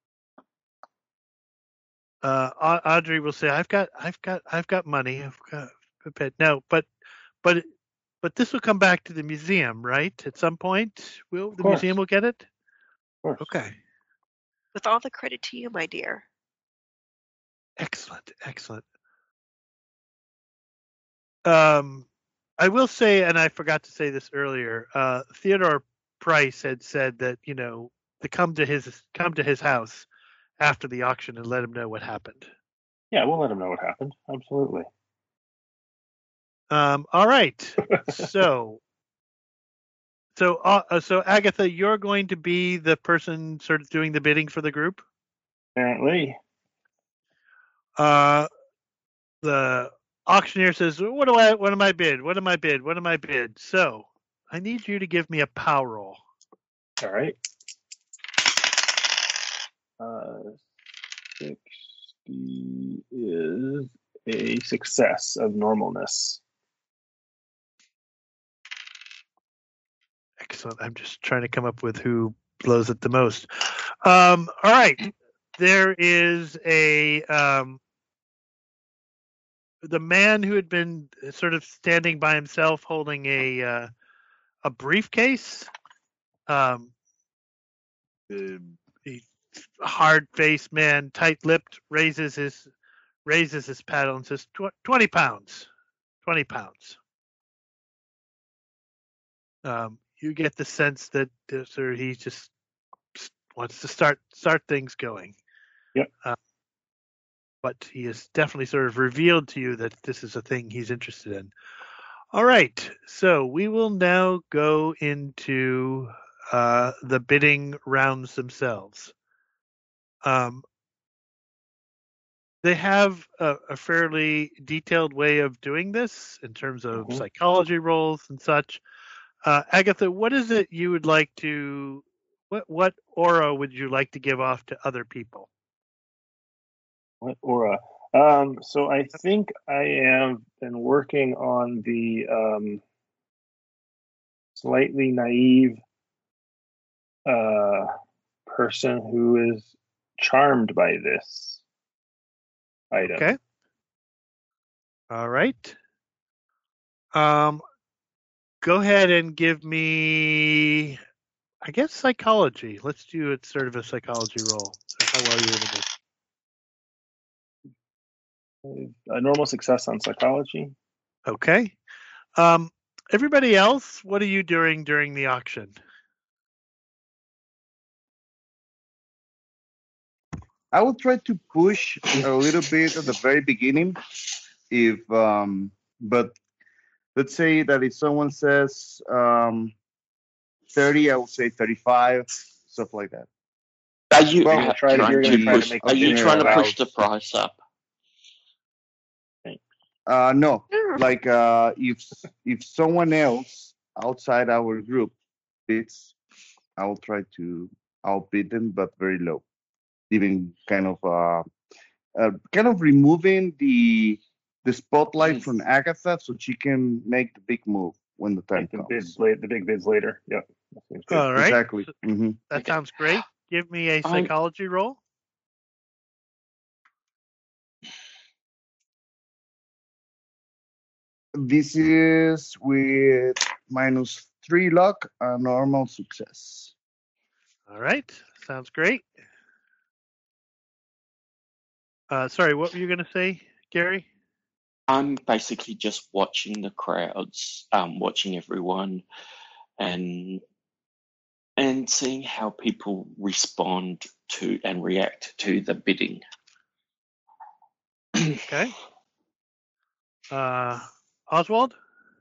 Uh, Au- Audrey will say, "I've got, I've got, I've got money. I've got a bit." No, but, but, but this will come back to the museum, right? At some point, will
Of
the
course,
museum will get it?
of course.
Okay,
With all the credit to you, my dear.
excellent, excellent. Um, I will say, and I forgot to say this earlier. Uh, Theodore Price had said that you know to come to his come to his house after the auction and let him know what happened.
Yeah, we'll let him know what happened. Absolutely.
Um, all right, so. So, uh, so Agatha, you're going to be the person sort of doing the bidding for the group.
Apparently.
Uh, the auctioneer says, "What do I? What am I bid? What am I bid? What am I bid?" So, I need you to give me a power roll.
All right. Uh, sixty is a success of normalness.
Excellent. I'm just trying to come up with who blows it the most. Um, all right. There is a um, the man who had been sort of standing by himself, holding a uh, a briefcase. Um, uh, he hard-faced man, tight-lipped, raises his raises his paddle and says, twenty pounds. twenty pounds. Um, you get the sense that uh, sir, he just wants to start start things going.
Yep.
Uh, but he has definitely sort of revealed to you that this is a thing he's interested in. All right. So we will now go into uh, the bidding rounds themselves. Um, they have a, a fairly detailed way of doing this in terms of
Mhm.
psychology roles and such. Uh, Agatha, what is it you would like to? What what aura would you like to give off to other people?
What aura? Um, so I think I have been working on the um, slightly naive uh, person who is charmed by this item.
Okay. All right. Um, go ahead and give me, I guess, psychology. Let's do it sort of a psychology roll. How well you're able to.
A normal success on psychology.
Okay. Um, everybody else, what are you doing during the auction?
I will try to push a little bit at the very beginning, if um, but let's say that if someone says um, thirty, I will say thirty-five, stuff like that.
Are you
Well,
You're gonna
uh,
try to.
if
You're
trying
gonna
to
the
try to
push?
make
Are
the
you
auctioneer
trying
bidder.
to push
allows.
the price up?
Uh, no,
Hmm.
like uh, if if someone else outside our group bids, I will try to outbid them, but very low, even kind of uh, uh kind of removing the the spotlight from Agatha so she can make the big move when the time
Make the bids
comes.
late. The big bids later. Yep. That seems good.
All right.
Exactly. hmm
That
Okay.
sounds great. Give me a
I'm
psychology roll.
This is with minus three luck, a normal success.
All right. Sounds great. Uh, sorry, what were you going to say, Gary?
I'm basically just watching the crowds, um, watching everyone, and and seeing how people respond to and react to the bidding.
Okay. Uh, Oswald?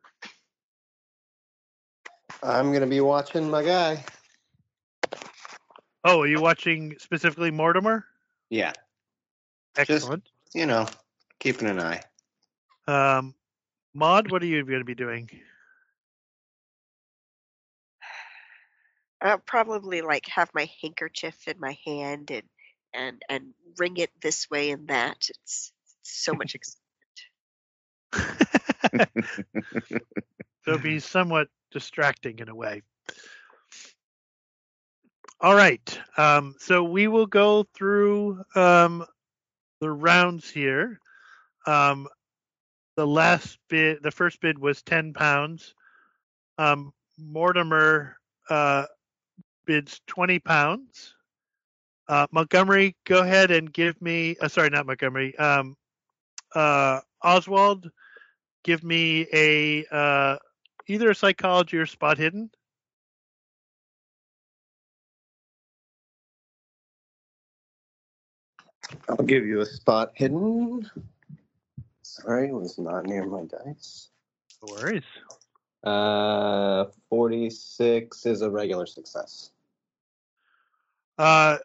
I'm going to be watching my guy.
Oh, are you watching specifically Mortimer?
Yeah,
Excellent.
just, you know, keeping an eye.
Um, Maud, what are you going to be doing?
I'll probably like have my handkerchief in my hand and and and wring it this way and that. It's so much excitement.
So it'd be somewhat distracting in a way. All right. Um, so we will go through um, the rounds here. Um, the last bid, the first bid was ten pounds. Um, Mortimer uh, bids twenty pounds. Uh, Montgomery, go ahead and give me. Uh, sorry, not Montgomery. Um, uh, Oswald, give me a uh, either a psychology or spot hidden.
I'll give you a spot hidden. Sorry, it was not near my dice.
No worries.
Uh, forty-six is a regular success.
Uh,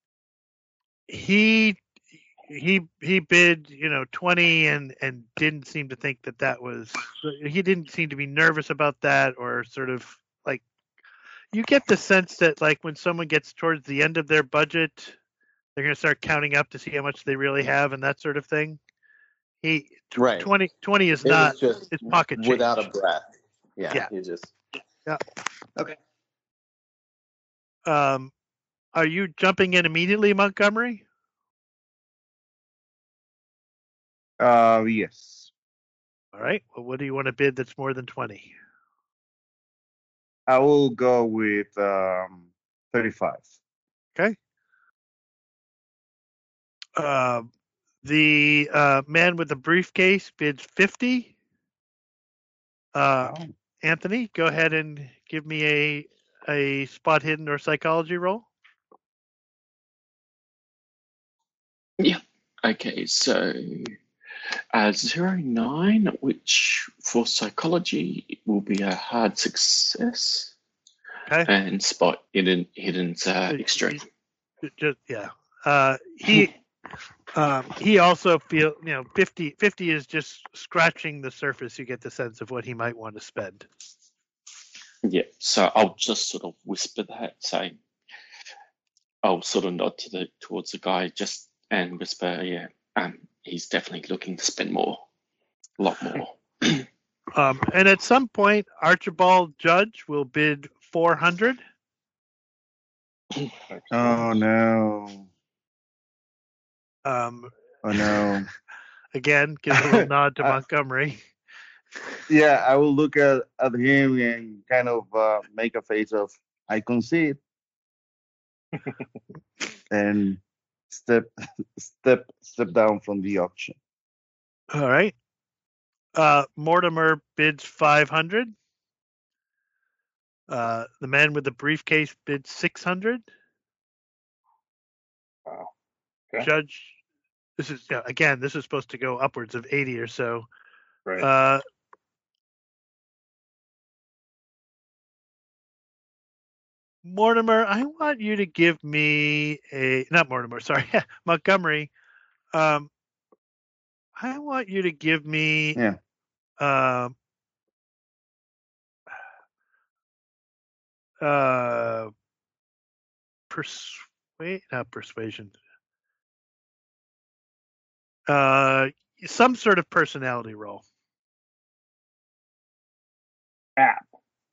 he he he bid you know twenty and and didn't seem to think that that was he didn't seem to be nervous about that or sort of like you get the sense that like when someone gets towards the end of their budget they're going to start counting up to see how much they really have and that sort of thing. He
Right.
twenty, twenty is
It
not
was just
his pocket change.
without a breath. Yeah,
Yeah.
you just.
Yeah.
Okay.
Um, are you jumping in immediately, Montgomery?
Uh, yes.
All right. Well, what do you want to bid that's more than twenty?
I will go with um, thirty-five.
Okay. Uh, the uh, man with the briefcase bids fifty. Uh,
Wow.
Anthony, go ahead and give me a a spot hidden or psychology roll.
Yeah. Okay, so uh, zero nine, which for psychology will be a hard success,
Okay.
and spot hidden hidden's uh,
Uh,
extreme.
Just yeah. Uh, he um, he also feel you know fifty, fifty is just scratching the surface. You get the sense of what he might want to spend.
Yeah, so I'll just sort of whisper that, saying, I'll sort of nod to the towards the guy, just and whisper, yeah, um, he's definitely looking to spend more, a lot more.
Um, and at some point, Archibald Judge will bid four hundred.
Oh no.
Um,
Oh no.
again, give a little nod to
I-
Montgomery.
Yeah, I will look at, at him and kind of uh, make a face of I concede and step step step down from the auction.
All right. Uh, Mortimer bids five hundred. Uh, the man with the briefcase bids six hundred.
Wow. Okay.
Judge, this is yeah, again, this is supposed to go upwards of eighty or so.
Right.
Uh, Mortimer, I want you to give me a not Mortimer, sorry, Montgomery. Um, I want you to give me
Yeah.
um uh persuade not persuasion. Uh, some sort of personality role.
App.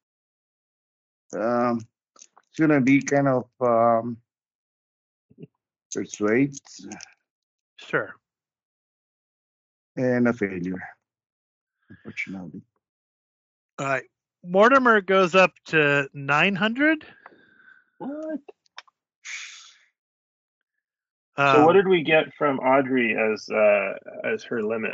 Um, it's gonna be kind of um, persuade
Sure.
and a failure, unfortunately.
All right. Mortimer goes up to nine hundred.
What?
Um,
So what did we get from Audrey as uh, as her limit?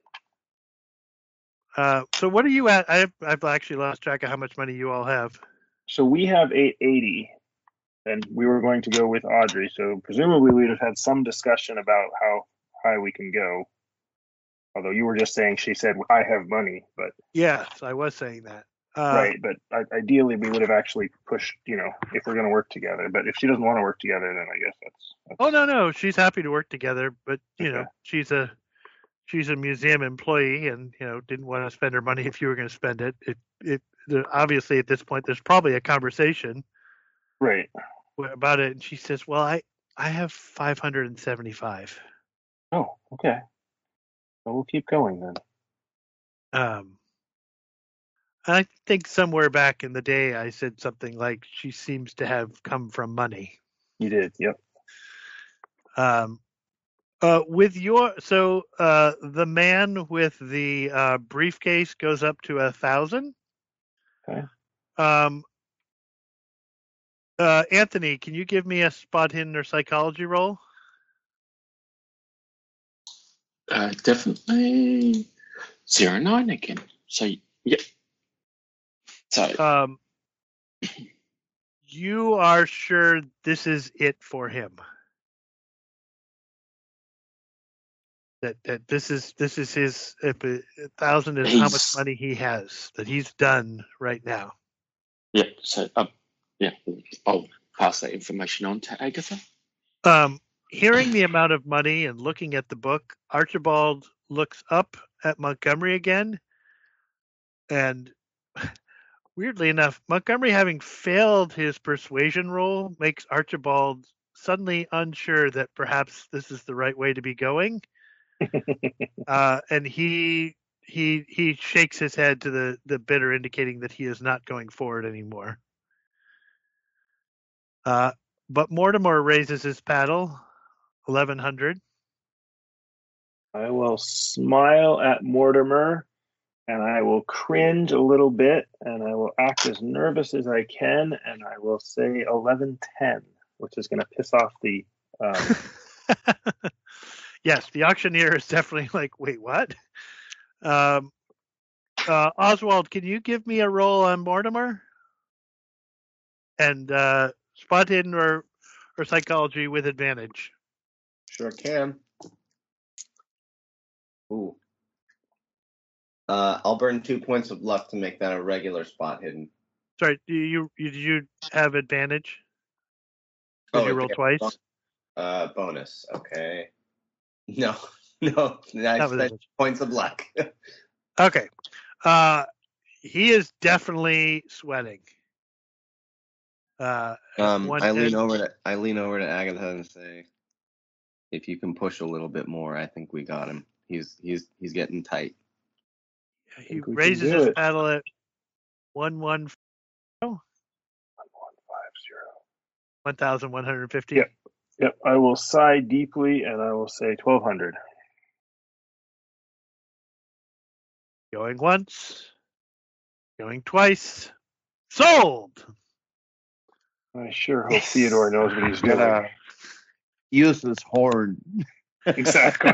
uh, so what are you at? I've, I've actually lost track of how much money you all have.
So we have eight eighty, and we were going to go with Audrey. So presumably we'd have had some discussion about how high we can go. Although you were just saying she said I have money, but
Yes, I was saying that. Uh,
right. But I, ideally we would have actually pushed. You know, if we're going to work together. But if she doesn't want to work together, then I guess that's. that's
Oh no, no, she's happy to work together, but you know,
Okay.
she's a she's a museum employee, and you know, didn't want to spend her money if you were going to spend it. It it there, obviously at this point there's probably a conversation
Right.
about it, and she says, "Well, I I have five hundred and seventy-five."
Oh, okay. Well, we'll keep going then.
Um, I think somewhere back in the day I said something like she seems to have come from money.
You did. Yep.
Um, uh, with your so uh, the man with the uh, briefcase goes up to a thousand.
Okay.
Um, uh, Anthony, can you give me a spot hidden or psychology roll?
Uh, definitely zero nine again. So yeah. So
Um, you are sure this is it for him. That that this is this is his if a, a thousand is how much
he's
money he has that he's done right now.
yeah. So um, yeah, I'll pass that information on to Agatha.
Um, hearing the amount of money and looking at the book, Archibald looks up at Montgomery again, and weirdly enough, Montgomery, having failed his persuasion roll, makes Archibald suddenly unsure that perhaps this is the right way to be going. uh, and he he he shakes his head to the the bidder, indicating that he is not going forward anymore. Uh, but Mortimer raises his paddle, eleven hundred.
I will smile at Mortimer, and I will cringe a little bit, and I will act as nervous as I can, and I will say eleven ten, which is going to piss off the. Um,
Yes, the auctioneer is definitely like, wait, what? Um, uh, Oswald, can you give me a roll on Mortimer? And uh, spot hidden or, or psychology with advantage.
Sure can. Ooh. Uh, I'll burn two points of luck to make that a regular spot hidden.
Sorry, do you, you did you have advantage? Did
Oh,
you roll
advantage
twice?
Uh, bonus. Okay. No, no. I
That was
spent
it.
points of luck.
Okay. Uh, he is definitely sweating. Uh,
um,
one,
I lean
and,
over to I lean over to Agatha and say, "If you can push a little bit more, I think we got him. He's he's he's getting tight."
I
he
think we can
raises
do
his
it.
paddle at one one
one one five zero.
one thousand one hundred fifty.
Yep. Yep. I will sigh deeply, and I will say twelve hundred.
Going once, going twice. Sold.
I sure hope
Yes.
Theodore knows what he's doing.
Gotta use his horn.
Exactly.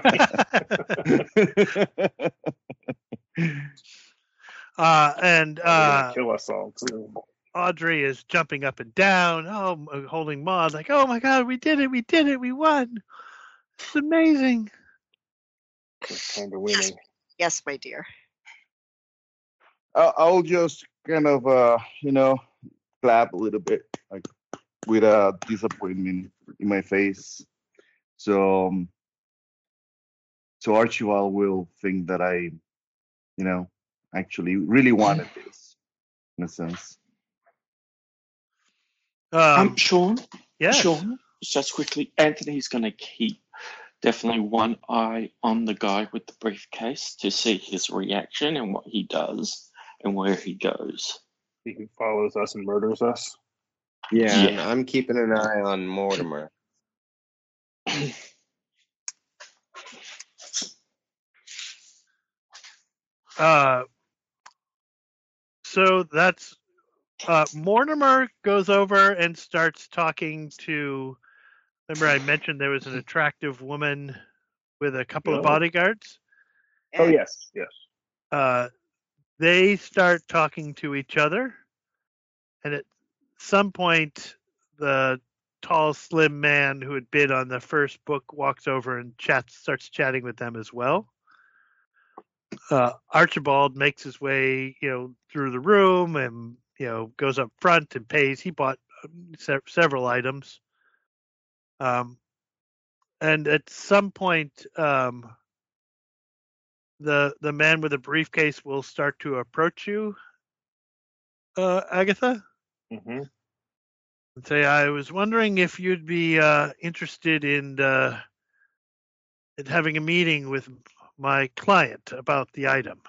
uh, and
They're
uh,
gonna kill us all too.
Audrey is jumping up and down, oh, holding Maud, like, oh my God, we did it, we did it, we won. It's amazing.
It's kind of winning.
Yes, my dear.
I- I'll just kind of, uh, you know, clap a little bit, like with a disappointment in my face. So, um, so Archibald will think that I, you know, actually really wanted this, in a sense.
Um,
Um,
Sean,
yes.
Sean, just quickly, Anthony's going to keep definitely one eye on the guy with the briefcase to see his reaction and what he does and where he goes.
He who follows us and murders us.
Yeah,
Yeah.
and I'm keeping an eye on Mortimer.
Uh, so that's uh, Mortimer goes over and starts talking to. Remember, I mentioned there was an attractive woman with a couple of
Oh.
bodyguards.
Oh yes, yes.
Uh, they start talking to each other, and at some point, the tall, slim man who had bid on the first book walks over and chats, starts chatting with them as well. Uh, Archibald makes his way, you know, through the room and you know goes up front and pays. He bought se- several items, um, and at some point, um, the the man with the briefcase will start to approach you, uh, Agatha,
Mm-hmm.
and say, "I was wondering if you'd be uh, interested in uh, in having a meeting with my client about the item.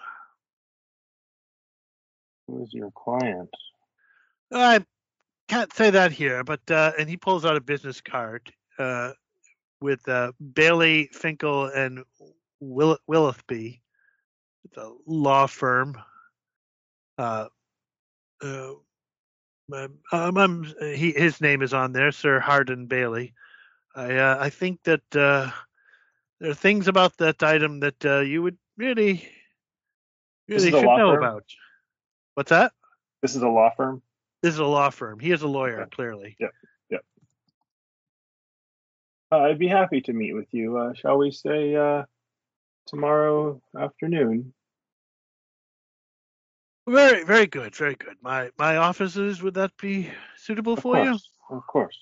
Who is your client?
I can't say that here, but uh, and he pulls out a business card uh, with uh, Bailey, Finkel, and Will- Willithby. It's a law firm. Uh, uh, um, um, he, his name is on there, Sir Hardin Bailey. I uh, I think that uh, there are things about that item that uh, you would really,
This
really
is a
should
law
know
firm?
about. What's that?
This is a law firm?
This is a law firm. He is a lawyer,
Okay.
clearly.
Yep. Yep. Uh, I'd be happy to meet with you. Uh, shall we say uh, tomorrow afternoon?
Very, very good, very good. My my offices, would that be suitable
Of
for you?
course. Of course.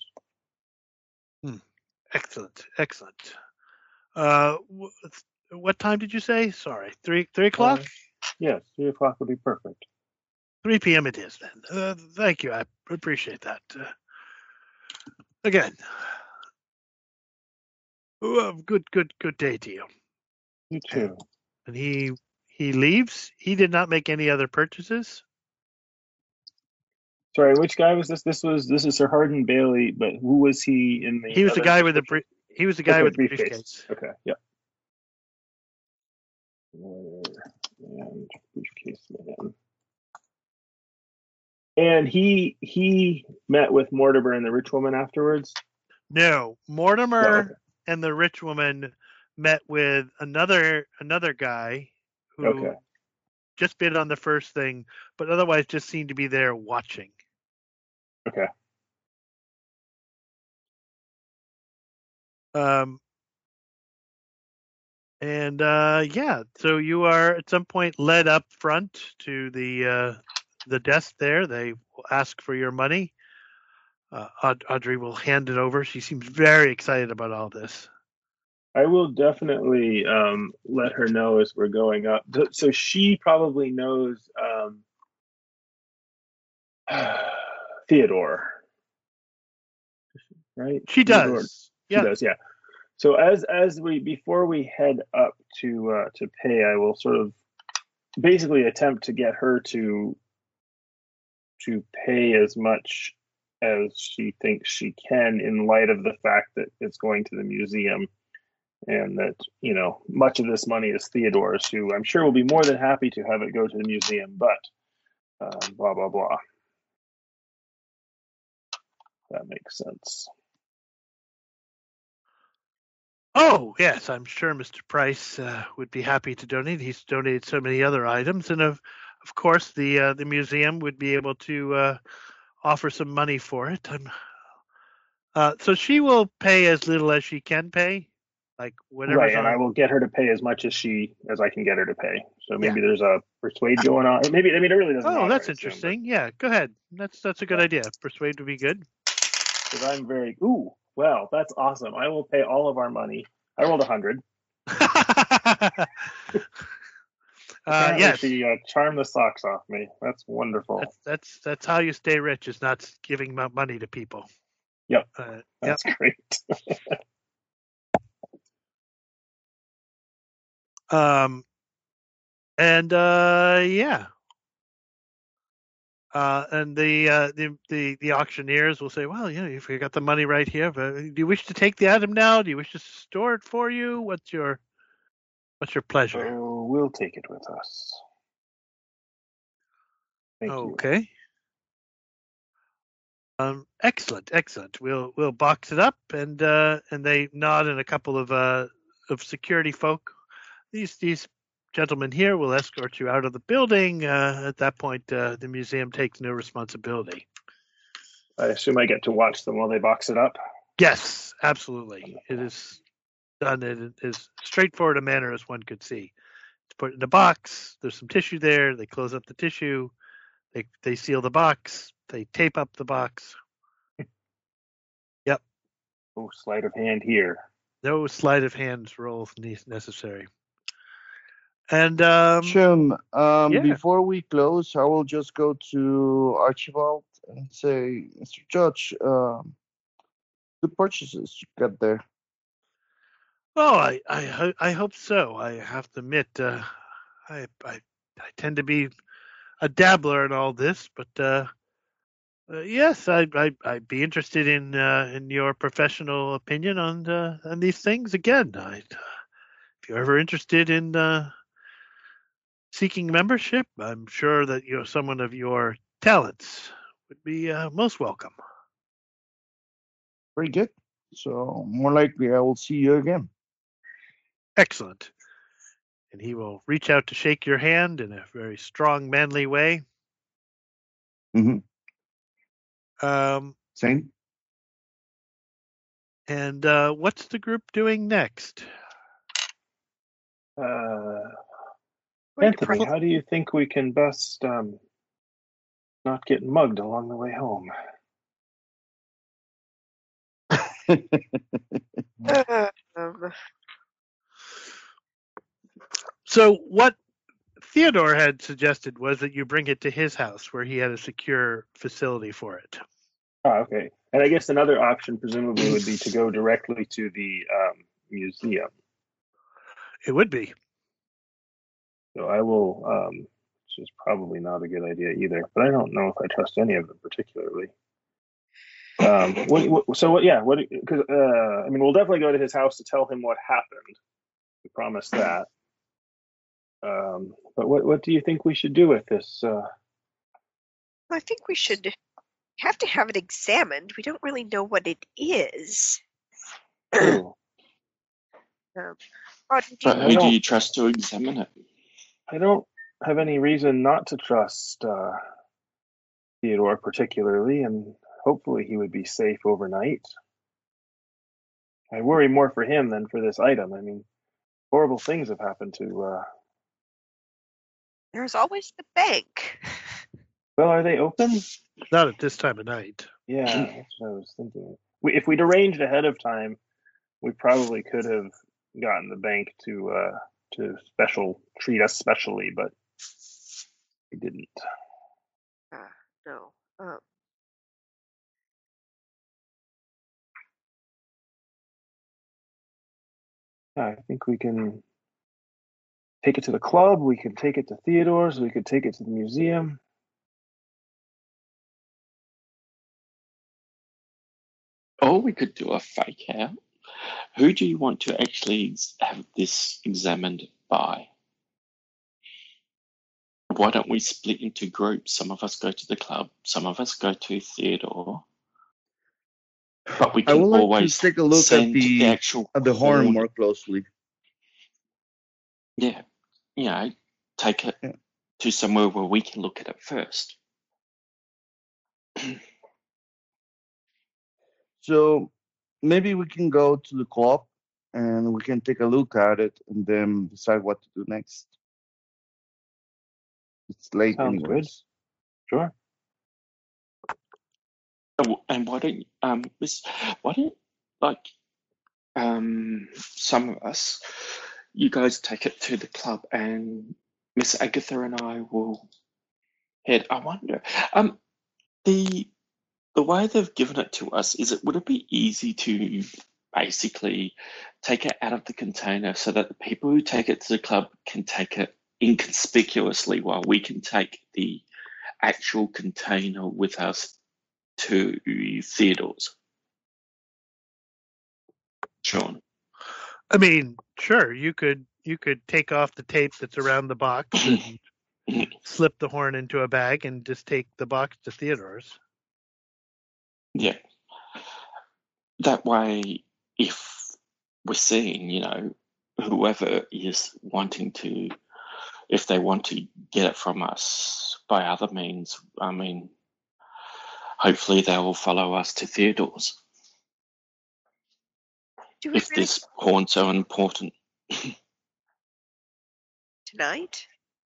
Excellent, excellent. Uh, wh- what time did you say? Sorry, three three o'clock.
Uh, yes, three o'clock would be perfect.
Three p m. It is then. Uh, thank you. I appreciate that. Uh, again, uh, good, good, good day to you.
You too.
And he he leaves. He did not make any other purchases.
Sorry, which guy was this? This was this is Sir Hardin Bailey, but who was he in the?
He was the
other
guy with the
description?
bri- he was the guy
Okay,
with the
briefcase.
briefcase.
Okay, yep. And briefcase man. And he he met with Mortimer and the rich woman afterwards.
No, Mortimer
No, okay.
and the rich woman met with another another guy who
Okay.
just bid on the first thing, but otherwise just seemed to be there watching.
Okay.
Um, and uh, yeah, so you are at some point led up front to the uh, the desk there. They will ask for your money. Uh, Aud- Audrey will hand it over. She seems very excited about all this.
I will definitely um, let her know as we're going up. Th- So she probably knows um, Theodore, right?
She
Theodore.
does.
She
Yeah.
does, yeah. So as as we before we head up to uh, to pay, I will sort of basically attempt to get her to to pay as much as she thinks she can in light of the fact that it's going to the museum and that, you know, much of this money is Theodore's, who I'm sure will be more than happy to have it go to the museum, but uh, blah, blah, blah. That makes sense.
Oh, yes, I'm sure Mister Price uh, would be happy to donate. He's donated so many other items, and of of course, the uh, the museum would be able to uh, offer some money for it. I'm, uh, so she will pay as little as she can pay, like whatever's
Right, and I
on.
will get her to pay as much as she as I can get her to pay. So maybe
Yeah.
there's a persuade going on. Maybe I mean it really doesn't matter.
Oh, that's
I assume,
interesting. Yeah, go ahead. That's that's a good
Yeah.
idea. Persuade would be good.
Because I'm very ooh, well, that's awesome. I will pay all of our money. I rolled a hundred.
uh,
Apparently
yes,
she uh, charmed the socks off me. That's wonderful.
that's that's that's how you stay rich. Is not giving mo- money to people.
Yep,
Uh, yep.
that's great.
Um, and uh, yeah, uh, and the, uh, the the the auctioneers will say, "Well, you know, if you got the money right here, but do you wish to take the item now? Do you wish to store it for you? What's your what's your pleasure?"
Oh, we'll take it with us. Thank you.
Okay. Um, excellent, excellent. We'll we'll box it up, and uh, and they nod, and a couple of uh of security folk. These these gentlemen here will escort you out of the building. Uh, at that point, uh, the museum takes no responsibility.
I assume I get to watch them while they box it up.
Yes, absolutely. It is done in as straightforward a manner as one could see. It's put in a box. There's some tissue there. They close up the tissue. They they seal the box. They tape up the box. Yep.
Oh, sleight of hand here.
No sleight of hand roll necessary. And um,
Jim, um,
yeah.
before we close, I will just go to Archibald and say, Mister Judge, um, good purchases you got there.
Oh, I, I, ho- I hope so. I have to admit, uh, I, I, I tend to be a dabbler in all this, but uh, uh, yes, I, I, I'd be interested in uh, in your professional opinion on uh, on these things. Again, I, if you're ever interested in uh, seeking membership, I'm sure that you're someone of your talents would be uh, most welcome.
Very good. So more likely I will see you again.
Excellent. And he will reach out to shake your hand in a very strong, manly way.
Mm-hmm.
Um,
Same.
and uh, what's the group doing next?
Uh,
Going to
Anthony,
pri-
how do you think we can best um, not get mugged along the way home?
um,
So, what Theodore had suggested was that you bring it to his house where he had a secure facility for it.
Oh, okay. And I guess another option presumably would be to go directly to the um, museum.
It would be.
So I will, um, which is probably not a good idea either, but I don't know if I trust any of them particularly. Um, what, what, so what, yeah, what, because, uh, I mean, we'll definitely go to his house to tell him what happened. We promised that. Um, but what, what do you think we should do with this? Uh,
I think we should have to have it examined. We don't really know what it is.
true.
Um, Rod, do you,
But
I
who do
don't-
you trust to examine it?
I don't have any reason not to trust uh, Theodore particularly, and hopefully he would be safe overnight. I worry more for him than for this item. I mean, horrible things have happened to. Uh,
there's always the bank.
well, are they open?
Not at this time of night.
Yeah, that's what I was thinking. We, if we'd arranged ahead of time, we probably could have gotten the bank to uh, to special treat us specially, but we didn't.
Uh, no. Um,
I think we can take it to the club. We could take it to Theodore's. We could take it to the museum.
Or we could do a fake out. Who do you want to actually ex- have this examined by? Why don't we split into groups? Some of us go to the club, some of us go to Theodore. But we
I
can
would like
always
to take a look at
send the,
the
actual
at the horn
horn.
more closely.
Yeah, you know, take it
Yeah.
to somewhere where we can look at it first.
So maybe we can go to the club and we can take a look at it and then decide what to do next. It's late
Sounds good.
anyways.
Sure.
Oh, and why don't um miss why don't like um some of us, you guys take it to the club and Miss Agatha and I will head. I wonder um the the way they've given it to us, is it would it be easy to basically take it out of the container so that the people who take it to the club can take it inconspicuously while we can take the actual container with us to Theodore's? Sean.
I mean, sure, you could you could take off the tape that's around the box and slip the horn into a bag and just take the box to Theodore's.
Yeah. That way, if we're seeing, you know, whoever is wanting to, if they want to get it from us by other means, I mean, hopefully they will follow us to Theodore's
do we
if
really
this horn's so important.
tonight?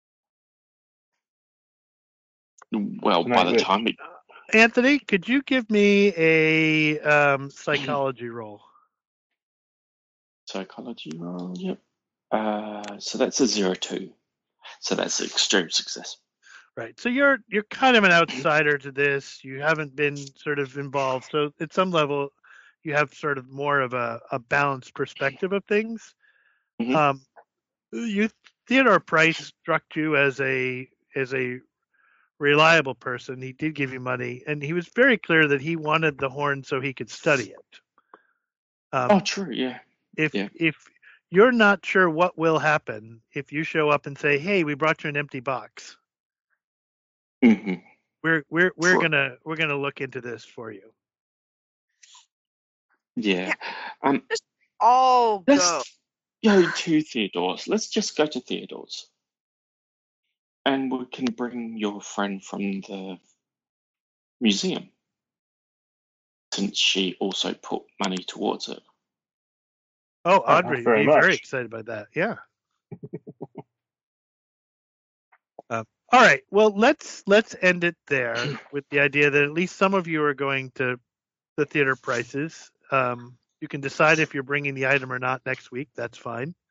Well, by
Tonight
the
which?
time it,
Anthony, could you give me a um, psychology roll?
psychology roll, yep. Uh, so that's a zero two. So that's an extreme success.
Right. So you're you're kind of an outsider to this. You haven't been sort of involved. So at some level, you have sort of more of a, a balanced perspective of things.
Mhm.
Um, you Theodore Price struck you as a as a reliable person. He did give you money, and he was very clear that he wanted the horn so he could study it. Um,
Oh, true. Yeah.
if
yeah.
if you're not sure what will happen if you show up and say, "Hey, we brought you an empty box.
hmm
We're we're we're
True.
gonna we're gonna look into this for you."
Yeah.
Yeah.
Um.
All go.
Let's go to Theodore's. Let's just go to Theodore's, and we can bring your friend from the museum, since she also put money towards it.
Oh,
Oh,
Audrey would
very
be very
much.
excited by that. Yeah. Uh, all right. Well, let's let's end it there with the idea that at least some of you are going to the theater prices. Um, you can decide if you're bringing the item or not next week. That's fine.